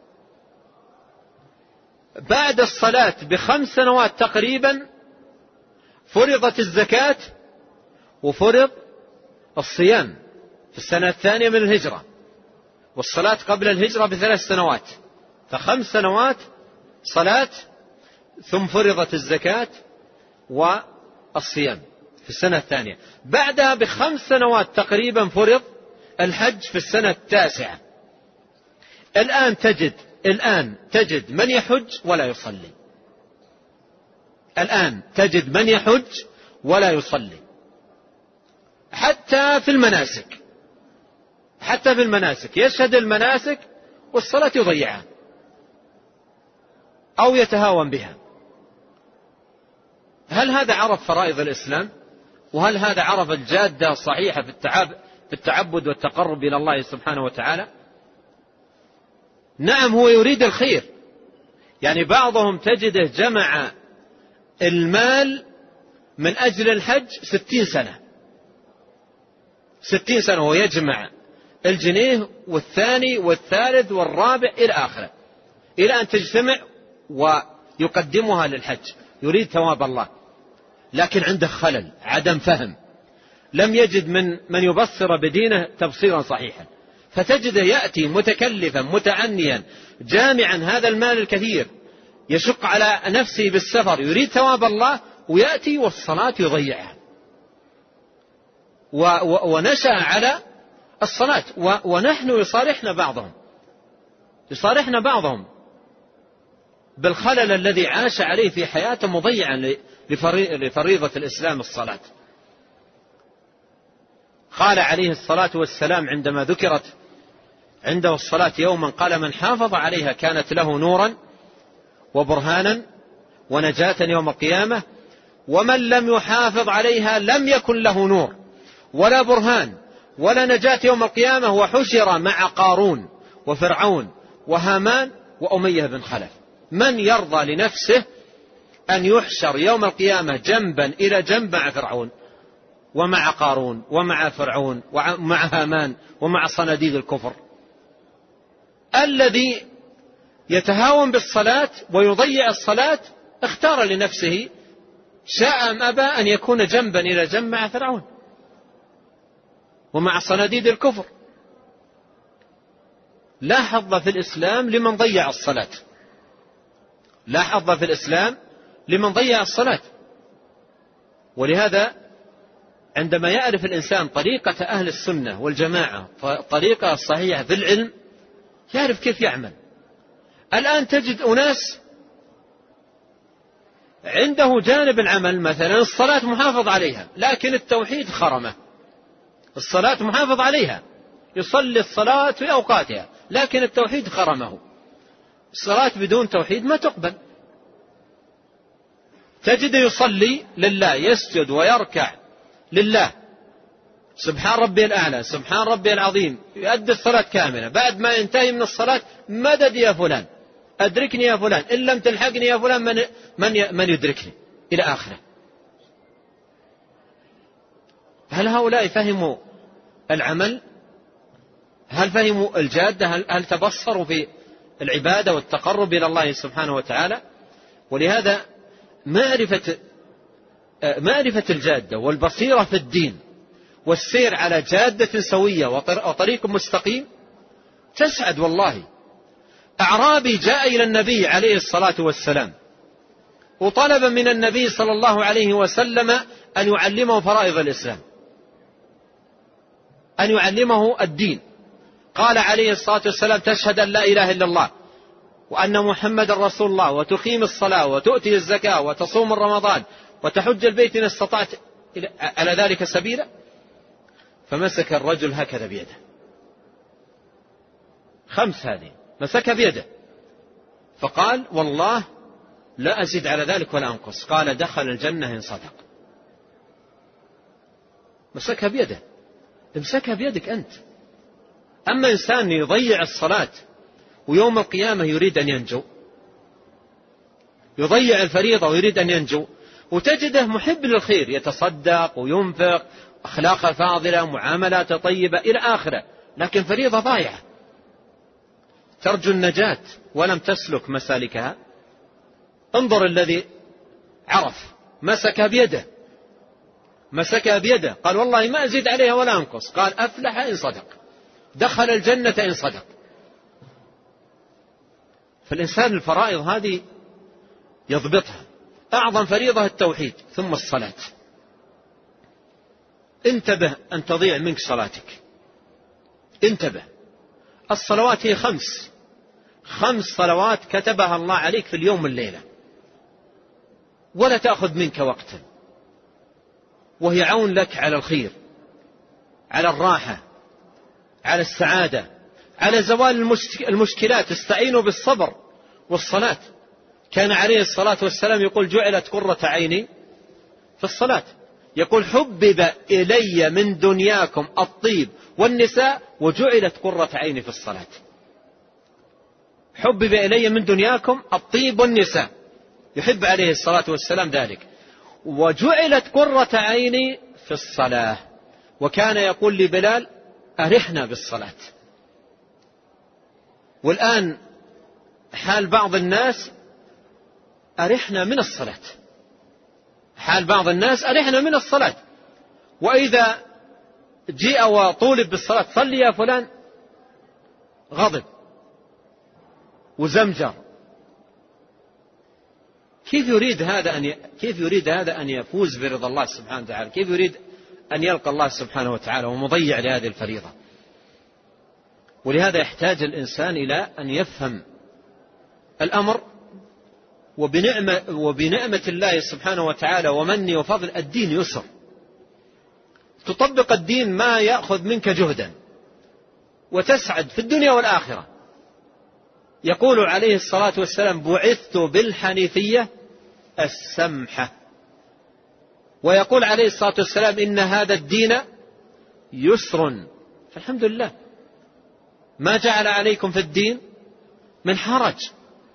بعد الصلاة ب5 سنوات تقريبا فرضت الزكاة وفرض الصيام في السنة الثانية من الهجرة، والصلاة قبل الهجرة ب3 سنوات. ف5 سنوات صلاة، ثم فرضت الزكاة والصيام في السنة الثانية. بعدها ب5 سنوات تقريبا فرض الحج في السنة التاسعة. الآن تجد من يحج ولا يصلي. الآن تجد من يحج ولا يصلي، حتى في المناسك يشهد المناسك والصلاة يضيعها أو يتهاون بها. هل هذا عرف فرائض الإسلام؟ وهل هذا عرف الجادة الصحيحة في التعبد والتقرب إلى الله سبحانه وتعالى؟ نعم، هو يريد الخير. يعني بعضهم تجده جمع المال من أجل الحج 60 سنة 60 سنة هو يجمع الجنيه والثاني والثالث والرابع إلى آخره، إلى أن تجتمع ويقدمها للحج، يريد ثواب الله. لكن عنده خلل، عدم فهم، لم يجد من يبصر بدينه تبصيرا صحيحا، فتجده يأتي متكلفا متعنيا جامعا هذا المال الكثير، يشق على نفسه بالسفر، يريد ثواب الله، ويأتي والصلاة يضيعها، ونشأ على الصلاة. ونحن يصارحنا بعضهم بالخلل الذي عاش عليه في حياته مضيعا لفريضة الإسلام الصلاة. قال عليه الصلاة والسلام عندما ذكرت عنده الصلاة يوما، قال: من حافظ عليها كانت له نورا وبرهانا ونجاة يوم القيامة، ومن لم يحافظ عليها لم يكن له نور ولا برهان ولا نجاة يوم القيامة، وحشر مع قارون وفرعون وهامان وأمية بن خلف. من يرضى لنفسه أن يحشر يوم القيامة جنبا إلى جنب مع فرعون ومع قارون ومع فرعون ومع هامان ومع صناديد الكفر؟ الذي يتهاون بالصلاة ويضيع الصلاة اختار لنفسه، شاء أم أبى، أن يكون جنبا إلى جنب مع فرعون ومع صناديد الكفر. لا حظ في الإسلام لمن ضيع الصلاة، لا حظ في الإسلام لمن ضيع الصلاة. ولهذا عندما يعرف الإنسان طريقة أهل السنة والجماعة، طريقة الصحيحة في العلم، يعرف كيف يعمل. الآن تجد أناس عنده جانب العمل، مثلا الصلاة محافظ عليها، لكن التوحيد خرمه. الصلاة محافظ عليها، يصلي الصلاة في أوقاتها، لكن التوحيد خرمه. الصلاة بدون توحيد ما تقبل. تجد يصلي لله، يسجد ويركع لله، سبحان ربي الأعلى، سبحان ربي العظيم، يؤدي الصلاة كاملة. بعد ما ينتهي من الصلاة: مدد يا فلان، أدركني يا فلان، إن لم تلحقني يا فلان من يدركني، إلى آخره. هل هؤلاء فهموا العمل؟ هل فهموا الجادة؟ هل تبصروا في العبادة والتقرب إلى الله سبحانه وتعالى؟ ولهذا معرفة الجادة والبصيرة في الدين والسير على جادة سوية وطريق مستقيم تسعد والله. أعرابي جاء إلى النبي عليه الصلاة والسلام وطلب من النبي صلى الله عليه وسلم أن يعلمه فرائض الإسلام، أن يعلمه الدين. قال عليه الصلاة والسلام: تشهد أن لا إله إلا الله وأن محمد رسول الله وتقيم الصلاة وتؤتي الزكاة وتصوم رمضان وتحج البيت إن استطعت على ذلك سبيلا. فمسك الرجل هكذا بيده، 5 هذه مسك بيده، فقال والله لا أزيد على ذلك ولا أنقص. قال دخل الجنة إن صدق. مسكها بيده. امسكها بيدك أنت. أما إنسان يضيع الصلاة ويوم القيامة يريد أن ينجو، يضيع الفريضة ويريد أن ينجو، وتجده محب للخير، يتصدق وينفق، أخلاق فاضلة، معاملات طيبة إلى آخره، لكن فريضة ضايعة، ترجو النجاة ولم تسلك مسالكها. انظر الذي عرف، مسك بيده، مسك بيده، قال والله ما أزيد عليها ولا أنقص. قال أفلح إن صدق، دخل الجنة إن صدق. فالإنسان الفرائض هذه يضبطها. أعظم فريضة التوحيد، ثم الصلاة. انتبه أن تضيع منك صلاتك، انتبه. الصلوات هي 5 صلوات كتبها الله عليك في اليوم والليلة، ولا تأخذ منك وقتا، وهي عون لك على الخير، على الراحة، على السعادة، على زوال المشكلات. استعينوا بالصبر والصلاة. كان عليه الصلاة والسلام يقول جعلت قرة عيني في الصلاة. يقول حبب إلي من دنياكم الطيب والنساء وجعلت قرة عيني في الصلاة. حبب إلي من دنياكم الطيب والنساء، يحب عليه الصلاة والسلام ذلك. وجعلت قرة عيني في الصلاة. وكان يقول لبلال أرحنا بالصلاة. والآن حال بعض الناس أرحنا من الصلاة، حال بعض الناس أرحنا من الصلاة. وإذا جاء وطولب بالصلاة صلي يا فلان، غضب وزمجر. كيف يريد هذا أن يفوز برضا الله سبحانه وتعالى؟ كيف يريد أن يلقى الله سبحانه وتعالى ومضيع لهذه الفريضة؟ ولهذا يحتاج الإنسان إلى أن يفهم الأمر. وبنعمة الله سبحانه وتعالى ومنه وفضل، الدين يسر. تطبق الدين ما يأخذ منك جهدا، وتسعد في الدنيا والآخرة. يقول عليه الصلاة والسلام بعثت بالحنيفية السمحة. ويقول عليه الصلاة والسلام إن هذا الدين يسر. فالحمد لله ما جعل عليكم في الدين من حرج.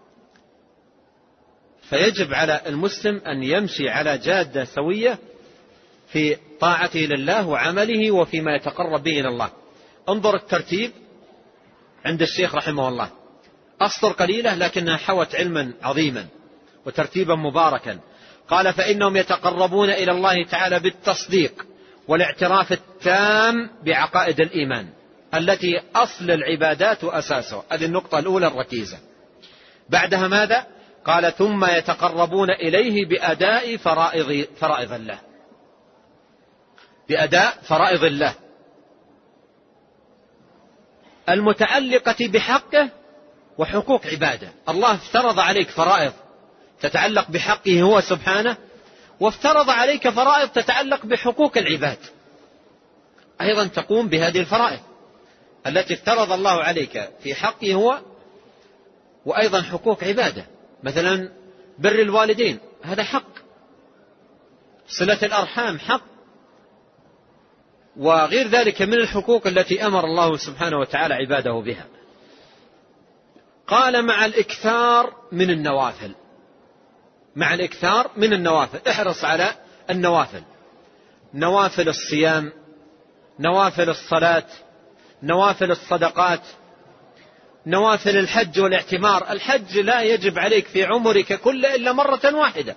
فيجب على المسلم أن يمشي على جادة سوية في طاعته لله وعمله وفيما يتقرب به إلى الله. انظر الترتيب عند الشيخ رحمه الله، أسطر قليلة لكنها حوت علما عظيما وترتيبا مباركا. قال فإنهم يتقربون إلى الله تعالى بالتصديق والاعتراف التام بعقائد الإيمان التي أصل العبادات وأساسها. هذه النقطة الأولى الركيزة. بعدها ماذا؟ قال ثم يتقربون إليه بأداء فرائض الله، بأداء فرائض الله المتعلقة بحقه وحقوق عباده. الله افترض عليك فرائض تتعلق بحقه هو سبحانه، وافترض عليك فرائض تتعلق بحقوق العباد. أيضا تقوم بهذه الفرائض التي افترض الله عليك في حقه هو، وأيضا حقوق عباده، مثلا بر الوالدين هذا حق، صلة الأرحام حق، وغير ذلك من الحقوق التي أمر الله سبحانه وتعالى عباده بها. قال مع الإكثار من النوافل، مع الإكثار من النوافل. احرص على النوافل، نوافل الصيام، نوافل الصلاة، نوافل الصدقات، نوافل الحج والاعتمار. الحج لا يجب عليك في عمرك كله إلا مرة واحدة.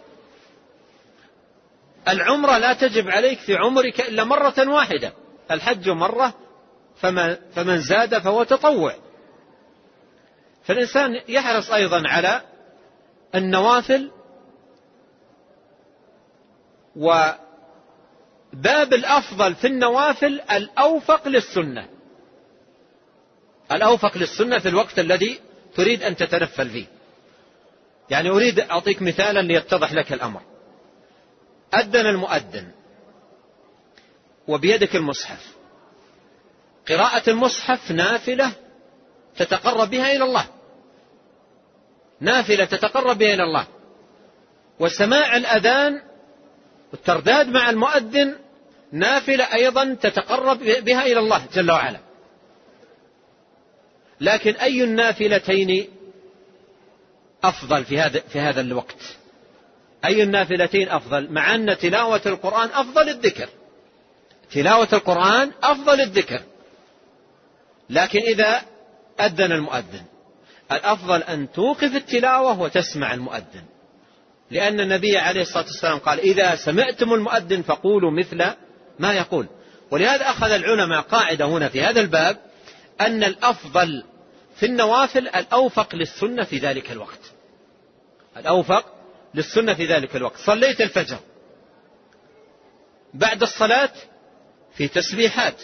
العمرة لا تجب عليك في عمرك إلا مرة واحدة. الحج مرة، فمن زاد فهو تطوع. فالإنسان يحرص أيضا على النوافل. وباب الأفضل في النوافل الأوفق للسنة، الأوفق للسنة في الوقت الذي تريد أن تتنفل فيه. يعني أريد أعطيك مثالا ليتضح لك الأمر. أذن المؤذن وبيدك المصحف، قراءة المصحف نافلة تتقرب بها إلى الله، نافلة تتقرب بها إلى الله، وسماع الأذان والترداد مع المؤذن نافلة أيضا تتقرب بها إلى الله جل وعلا. لكن أي النافلتين أفضل في هذا الوقت؟ أي النافلتين أفضل؟ مع أن تلاوة القرآن أفضل الذكر، تلاوة القرآن أفضل الذكر، لكن إذا أذن المؤذن الأفضل أن توقف التلاوة وتسمع المؤذن، لأن النبي عليه الصلاة والسلام قال: إذا سمعتم المؤذن فقولوا مثل ما يقول. ولهذا أخذ العلماء قاعدة هنا في هذا الباب أن الأفضل في النوافل الأوفق للسنة في ذلك الوقت، الأوفق للسنة في ذلك الوقت. صليت الفجر، بعد الصلاة في تسبيحات،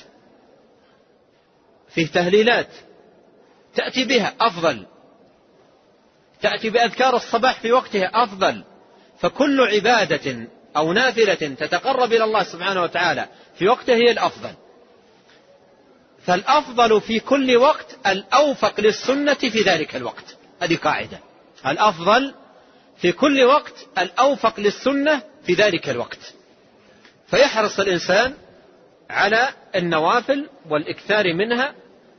في تهليلات تأتي بها أفضل، تأتي بأذكار الصباح في وقتها أفضل. فكل عبادة أو نافلة تتقرب إلى الله سبحانه وتعالى في وقتها هي الأفضل. فالأفضل في كل وقت الأوفق للسنة في ذلك الوقت، هذه قاعدة. الأفضل في كل وقت الأوفق للسنة في ذلك الوقت. فيحرص الإنسان على النوافل والإكثار منها.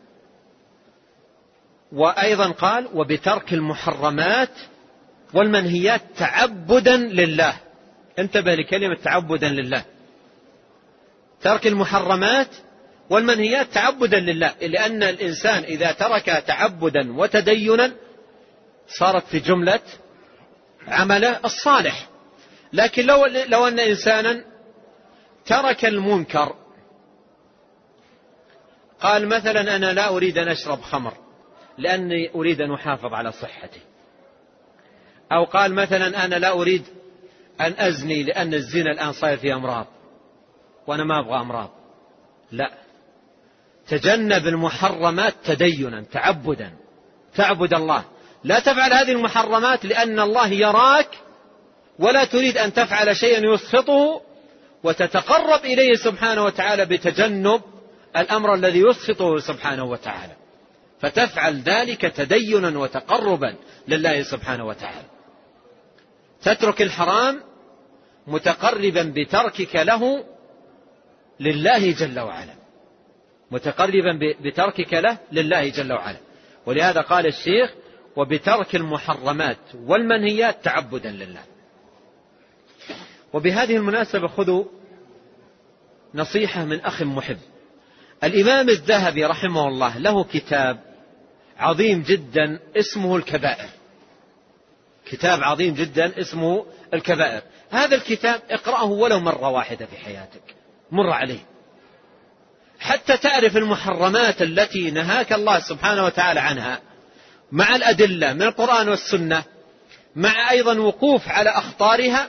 وأيضا قال: وبترك المحرمات والمنهيات تعبدا لله. انتبه لكلمة تعبدا لله، ترك المحرمات والمنهيات تعبدا لله، لأن الإنسان إذا ترك تعبدا وتدينا صارت في جملة عمله الصالح. لكن لو أن إنسانا ترك المنكر، قال مثلا: أنا لا أريد أن أشرب خمر لأني أريد أن أحافظ على صحتي، أو قال مثلا: أنا لا أريد أن أزني لأن الزنا الآن صاير فيه أمراض وأنا ما أبغى أمراض. لا، تجنب المحرمات تدينا تعبدا، تعبد الله، لا تفعل هذه المحرمات لأن الله يراك ولا تريد أن تفعل شيئا يسخطه، وتتقرب إليه سبحانه وتعالى بتجنب الأمر الذي يسخطه سبحانه وتعالى، فتفعل ذلك تدينا وتقربا لله سبحانه وتعالى. تترك الحرام متقربا بتركك له لله جل وعلا، متقربا بتركك له لله جل وعلا. ولهذا قال الشيخ: وبترك المحرمات والمنهيات تعبدا لله. وبهذه المناسبة خذوا نصيحة من أخ محب. الإمام الذهبي رحمه الله له كتاب عظيم جدا اسمه الكبائر، كتاب عظيم جدا اسمه الكبائر. هذا الكتاب اقرأه ولو مرة واحدة في حياتك، مر عليه حتى تعرف المحرمات التي نهاك الله سبحانه وتعالى عنها، مع الأدلة من القرآن والسنة، مع أيضا وقوف على أخطارها.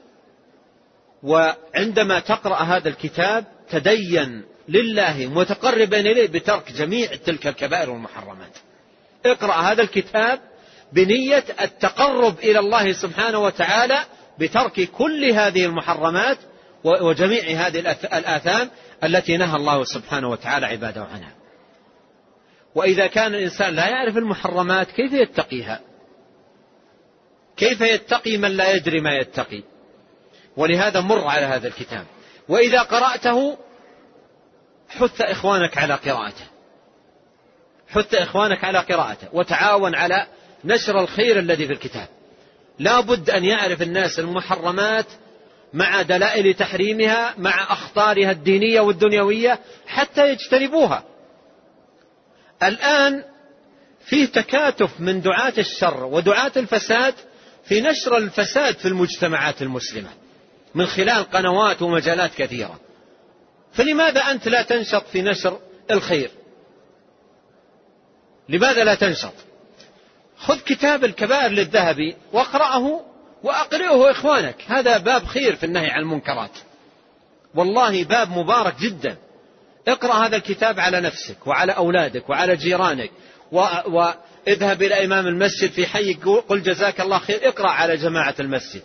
وعندما تقرأ هذا الكتاب تدين لله متقربا إليه بترك جميع تلك الكبائر والمحرمات. اقرأ هذا الكتاب بنية التقرب إلى الله سبحانه وتعالى بترك كل هذه المحرمات وجميع هذه الآثام التي نهى الله سبحانه وتعالى عباده عنها. وإذا كان الإنسان لا يعرف المحرمات كيف يتقيها؟ كيف يتقي من لا يدري ما يتقي؟ ولهذا مر على هذا الكتاب، وإذا قرأته حث إخوانك على قراءته، حث إخوانك على قراءته، وتعاون على نشر الخير الذي في الكتاب. لا بد أن يعرف الناس المحرمات مع دلائل تحريمها، مع أخطارها الدينية والدنيوية حتى يجتنبوها. الآن فيه تكاتف من دعاة الشر ودعاة الفساد في نشر الفساد في المجتمعات المسلمة من خلال قنوات ومجالات كثيرة. فلماذا أنت لا تنشط في نشر الخير؟ لماذا لا تنشط؟ خذ كتاب الكبائر للذهبي واقرأه وأقرئه إخوانك، هذا باب خير في النهي عن المنكرات، والله باب مبارك جدا. اقرأ هذا الكتاب على نفسك وعلى أولادك وعلى جيرانك واذهب إلى إمام المسجد في حي قل جزاك الله خير، اقرأ على جماعة المسجد،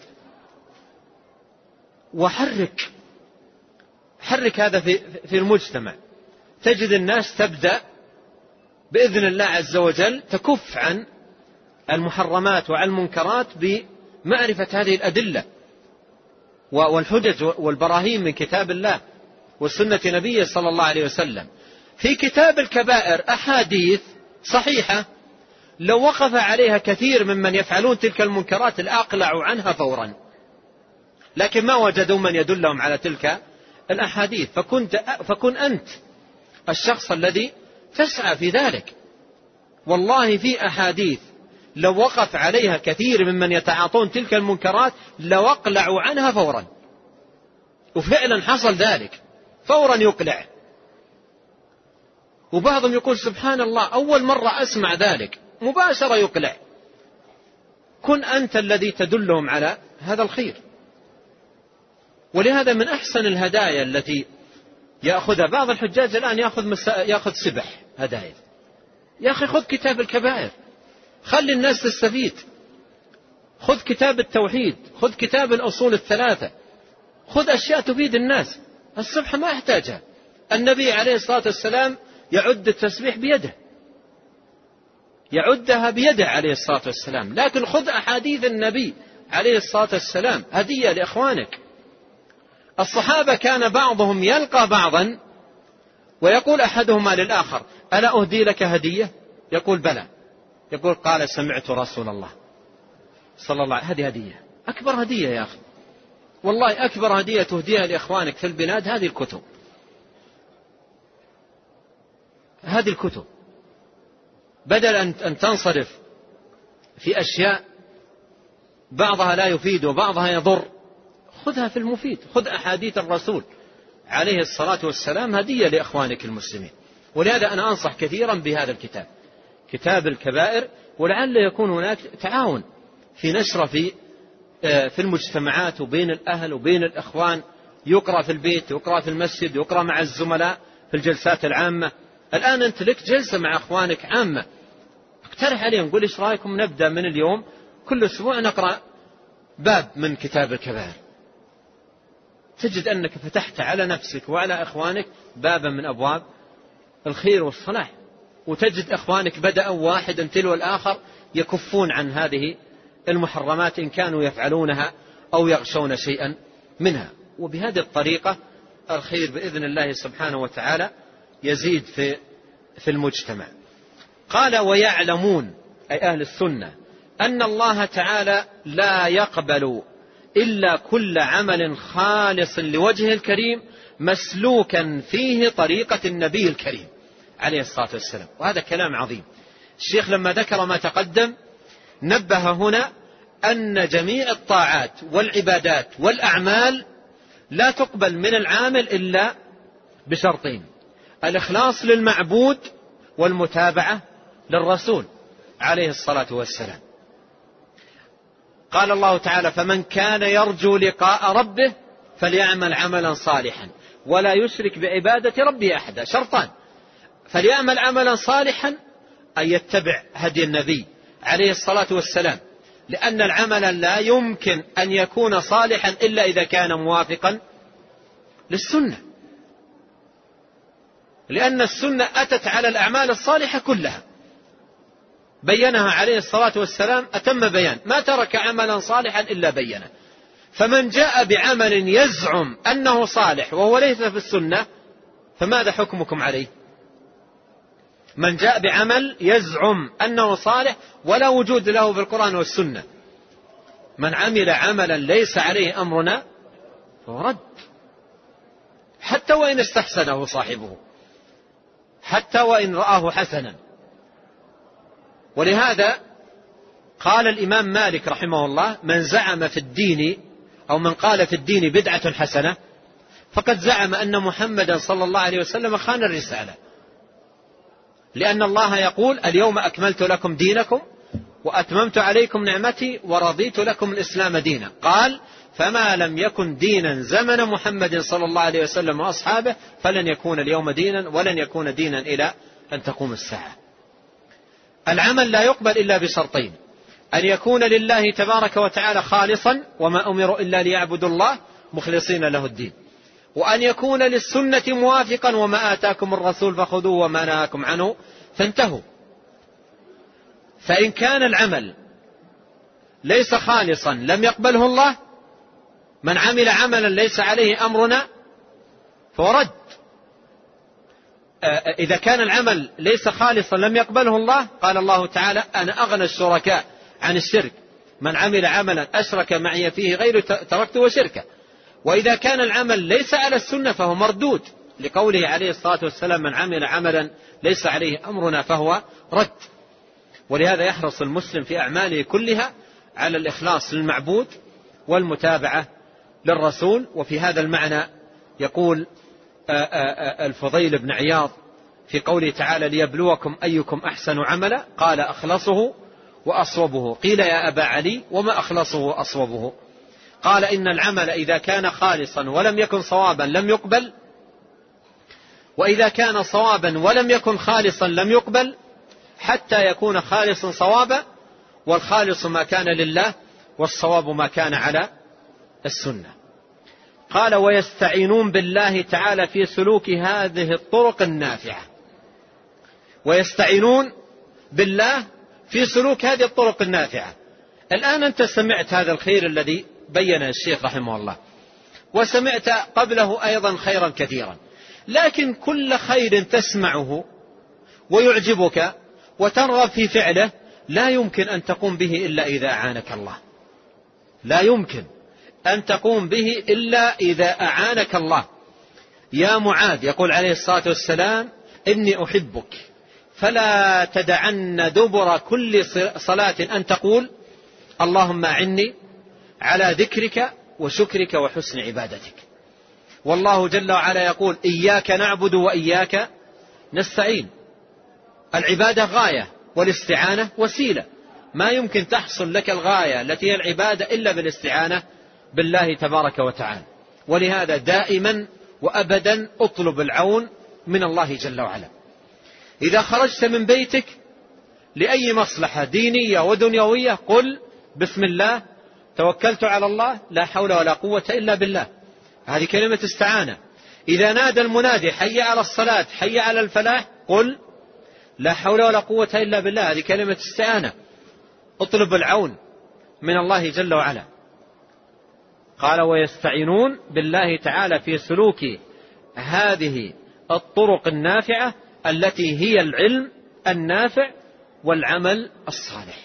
وحرك هذا في المجتمع. تجد الناس تبدأ بإذن الله عز وجل تكف عن المحرمات وعن المنكرات بمعرفة هذه الأدلة والحجج والبراهين من كتاب الله والسنة نبيه صلى الله عليه وسلم. في كتاب الكبائر أحاديث صحيحة لو وقف عليها كثير ممن يفعلون تلك المنكرات لأقلعوا عنها فورا، لكن ما وجدوا من يدلهم على تلك الأحاديث. فكن أنت الشخص الذي تسعى في ذلك. والله في أحاديث لو وقف عليها كثير ممن يتعاطون تلك المنكرات لو أقلعوا عنها فورا، وفعلا حصل ذلك، فورا يقلع. وبعضهم يقول سبحان الله أول مرة أسمع ذلك، مباشرة يقلع. كن أنت الذي تدلهم على هذا الخير. ولهذا من أحسن الهدايا التي يأخذها بعض الحجاج الآن يأخذ سبح هدايا. يا أخي خذ كتاب الكبائر، خلي الناس تستفيد. خذ كتاب التوحيد، خذ كتاب الأصول الثلاثة، خذ أشياء تفيد الناس. السبحة ما يحتاجها. النبي عليه الصلاة والسلام يعد التسبيح بيده، يعدها بيده عليه الصلاة والسلام. لكن خذ أحاديث النبي عليه الصلاة والسلام هدية لإخوانك. الصحابة كان بعضهم يلقى بعضا ويقول أحدهما للآخر ألا أهدي لك هدية؟ يقول بلى. يقول قال سمعت رسول الله صلى الله عليه وسلم. هذه هدية، أكبر هدية يا أخي، والله أكبر هدية تهديها لإخوانك في البلاد هذه الكتب. هذه الكتب بدل أن تنصرف في أشياء بعضها لا يفيد وبعضها يضر، خذها في المفيد. خذ أحاديث الرسول عليه الصلاة والسلام هدية لإخوانك المسلمين. ولهذا أنا أنصح كثيرا بهذا الكتاب، كتاب الكبائر، ولعل يكون هناك تعاون في نشره في المجتمعات وبين الأهل وبين الإخوان. يقرأ في البيت، يقرأ في المسجد، يقرأ مع الزملاء في الجلسات العامة. الآن أنت لك جلسة مع أخوانك عامة، اقترح عليهم، قل إيش رأيكم نبدأ من اليوم كل أسبوع نقرأ باب من كتاب الكبائر. تجد أنك فتحت على نفسك وعلى إخوانك بابا من أبواب الخير والصلاح، وتجد إخوانك بدأوا واحدا تلو الآخر يكفون عن هذه المحرمات إن كانوا يفعلونها أو يغشون شيئا منها. وبهذه الطريقة الخير بإذن الله سبحانه وتعالى يزيد في المجتمع. قال ويعلمون أي أهل السنة أن الله تعالى لا يقبل إلا كل عمل خالص لوجهه الكريم مسلوكا فيه طريقة النبي الكريم عليه الصلاة والسلام. وهذا كلام عظيم. الشيخ لما ذكر ما تقدم نبه هنا أن جميع الطاعات والعبادات والأعمال لا تقبل من العامل إلا بشرطين: الإخلاص للمعبود والمتابعة للرسول عليه الصلاة والسلام. قال الله تعالى: فمن كان يرجو لقاء ربه فليعمل عملا صالحا ولا يشرك بعبادة ربه أحدا. شرطان: فليعمل عملا صالحا أن يتبع هدي النبي عليه الصلاة والسلام، لأن العمل لا يمكن أن يكون صالحا إلا إذا كان موافقا للسنة، لأن السنة أتت على الأعمال الصالحة كلها، بينها عليه الصلاة والسلام أتم بيان، ما ترك عملا صالحا إلا بينه. فمن جاء بعمل يزعم أنه صالح وهو ليس في السنة فماذا حكمكم عليه؟ من جاء بعمل يزعم أنه صالح ولا وجود له في القرآن والسنة، من عمل عملا ليس عليه أمرنا فهو رد، حتى وإن استحسنه صاحبه، حتى وإن رآه حسنا. ولهذا قال الإمام مالك رحمه الله: من زعم في الدين أو من قال في الدين بدعة حسنة فقد زعم أن محمدا صلى الله عليه وسلم خان الرسالة، لأن الله يقول: اليوم أكملت لكم دينكم وأتممت عليكم نعمتي ورضيت لكم الإسلام دينا. قال: فما لم يكن دينا زمن محمد صلى الله عليه وسلم وأصحابه فلن يكون اليوم دينا ولن يكون دينا إلى أن تقوم الساعة. العمل لا يقبل إلا بشرطين: أن يكون لله تبارك وتعالى خالصا، وما أمروا إلا ليعبدوا الله مخلصين له الدين، وأن يكون للسنة موافقا، وما آتاكم الرسول فخذوه وما نهاكم عنه فانتهوا. فإن كان العمل ليس خالصا لم يقبله الله. من عمل عملا ليس عليه أمرنا فهو رد. إذا كان العمل ليس خالصا لم يقبله الله، قال الله تعالى: أنا أغنى الشركاء عن الشرك، من عمل عملا أشرك معي فيه غير تركته وشركه. وإذا كان العمل ليس على السنة فهو مردود، لقوله عليه الصلاة والسلام: من عمل عملا ليس عليه أمرنا فهو رد. ولهذا يحرص المسلم في أعماله كلها على الإخلاص للمعبود والمتابعة للرسول. وفي هذا المعنى يقول الفضيل بن عياض في قوله تعالى: ليبلوكم أيكم أحسن عملا، قال: أخلصه وأصوبه. قيل: يا أبا علي وما أخلصه وأصوبه؟ قال: إن العمل إذا كان خالصا ولم يكن صوابا لم يقبل، وإذا كان صوابا ولم يكن خالصا لم يقبل، حتى يكون خالصا صوابا، والخالص ما كان لله، والصواب ما كان على السنة. قال: ويستعينون بالله تعالى في سلوك هذه الطرق النافعة. ويستعينون بالله في سلوك هذه الطرق النافعة. الآن أنت سمعت هذا الخير الذي بيّنه الشيخ رحمه الله، وسمعت قبله أيضا خيرا كثيرا، لكن كل خير تسمعه ويعجبك وترغب في فعله لا يمكن أن تقوم به إلا إذا أعانك الله. لا يمكن أن تقوم به إلا إذا أعانك الله. يا معاذ، يقول عليه الصلاة والسلام: إني أحبك، فلا تدعن دبر كل صلاة أن تقول: اللهم أعني على ذكرك وشكرك وحسن عبادتك. والله جل وعلا يقول: إياك نعبد وإياك نستعين. العبادة غاية والاستعانة وسيلة، ما يمكن تحصل لك الغاية التي هي العبادة إلا بالاستعانة بالله تبارك وتعالى. ولهذا دائما وأبدا اطلب العون من الله جل وعلا. إذا خرجت من بيتك لأي مصلحة دينية ودنيوية قل: بسم الله توكلت على الله، لا حول ولا قوة إلا بالله. هذه كلمة استعانة. إذا نادى المنادي: حي على الصلاة، حي على الفلاح، قل: لا حول ولا قوة إلا بالله. هذه كلمة استعانة. اطلب العون من الله جل وعلا. قال: ويستعينون بالله تعالى في سلوك هذه الطرق النافعة التي هي العلم النافع والعمل الصالح.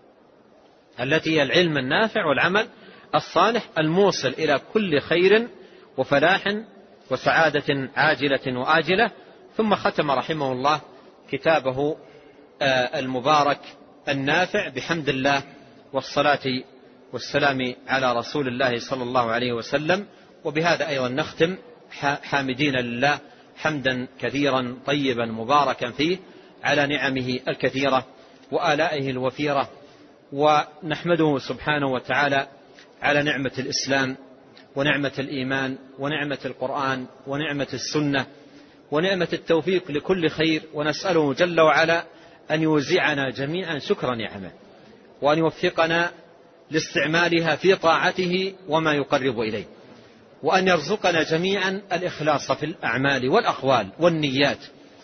التي هي العلم النافع والعمل الصالح الموصل إلى كل خير وفلاح وسعادة عاجلة وآجلة. ثم ختم رحمه الله كتابه المبارك النافع بحمد الله والصلاة والسلام على رسول الله صلى الله عليه وسلم. وبهذا أيضا نختم حامدين لله حمدا كثيرا طيبا مباركا فيه على نعمه الكثيرة وآلائه الوفيرة، ونحمده سبحانه وتعالى على نعمة الإسلام ونعمة الإيمان ونعمة القرآن ونعمة السنة ونعمة التوفيق لكل خير، ونسأله جل وعلا أن يوزعنا جميعا شكر نعمه، وأن يوفقنا لاستعمالها في طاعته وما يقرب إليه، وأن يرزقنا جميعا الإخلاص في الأعمال والأقوال والنيات،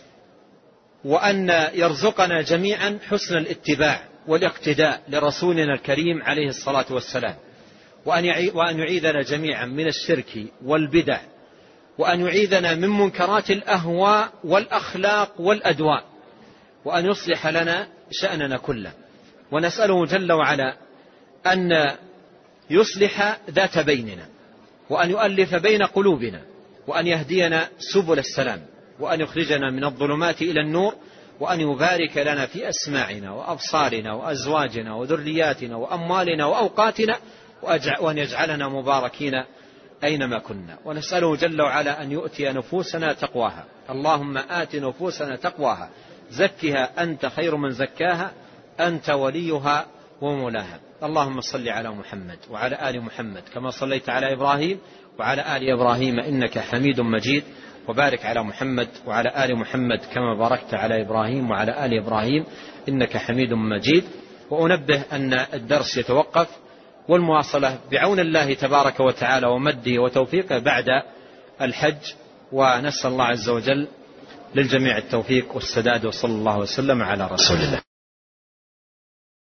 وأن يرزقنا جميعا حسن الاتباع والاقتداء لرسولنا الكريم عليه الصلاة والسلام، وأن يعيذنا جميعا من الشرك والبدع، وأن يعيذنا من منكرات الأهواء والأخلاق والأدواء، وأن يصلح لنا شأننا كله. ونسأله جل وعلا أن يصلح ذات بيننا، وأن يؤلف بين قلوبنا، وأن يهدينا سبل السلام، وأن يخرجنا من الظلمات إلى النور، وأن يبارك لنا في أسماعنا وأبصارنا وأزواجنا وذرياتنا وأموالنا وأوقاتنا، وأن يجعلنا مباركين أينما كنا. ونسأله جل وعلا أن يؤتي نفوسنا تقواها. اللهم آت نفوسنا تقواها، زكها أنت خير من زكاها، أنت وليها ومولاها. اللهم صل على محمد وعلى آل محمد كما صليت على إبراهيم وعلى آل إبراهيم إنك حميد مجيد. وبارك على محمد وعلى آل محمد كما باركت على إبراهيم وعلى آل إبراهيم إنك حميد مجيد. وأنبه أن الدرس يتوقف، والمواصلة بعون الله تبارك وتعالى ومده وتوفيقه بعد الحج، ونسأل الله عز وجل للجميع التوفيق والسداد، وصلى الله وسلم على رسول الله.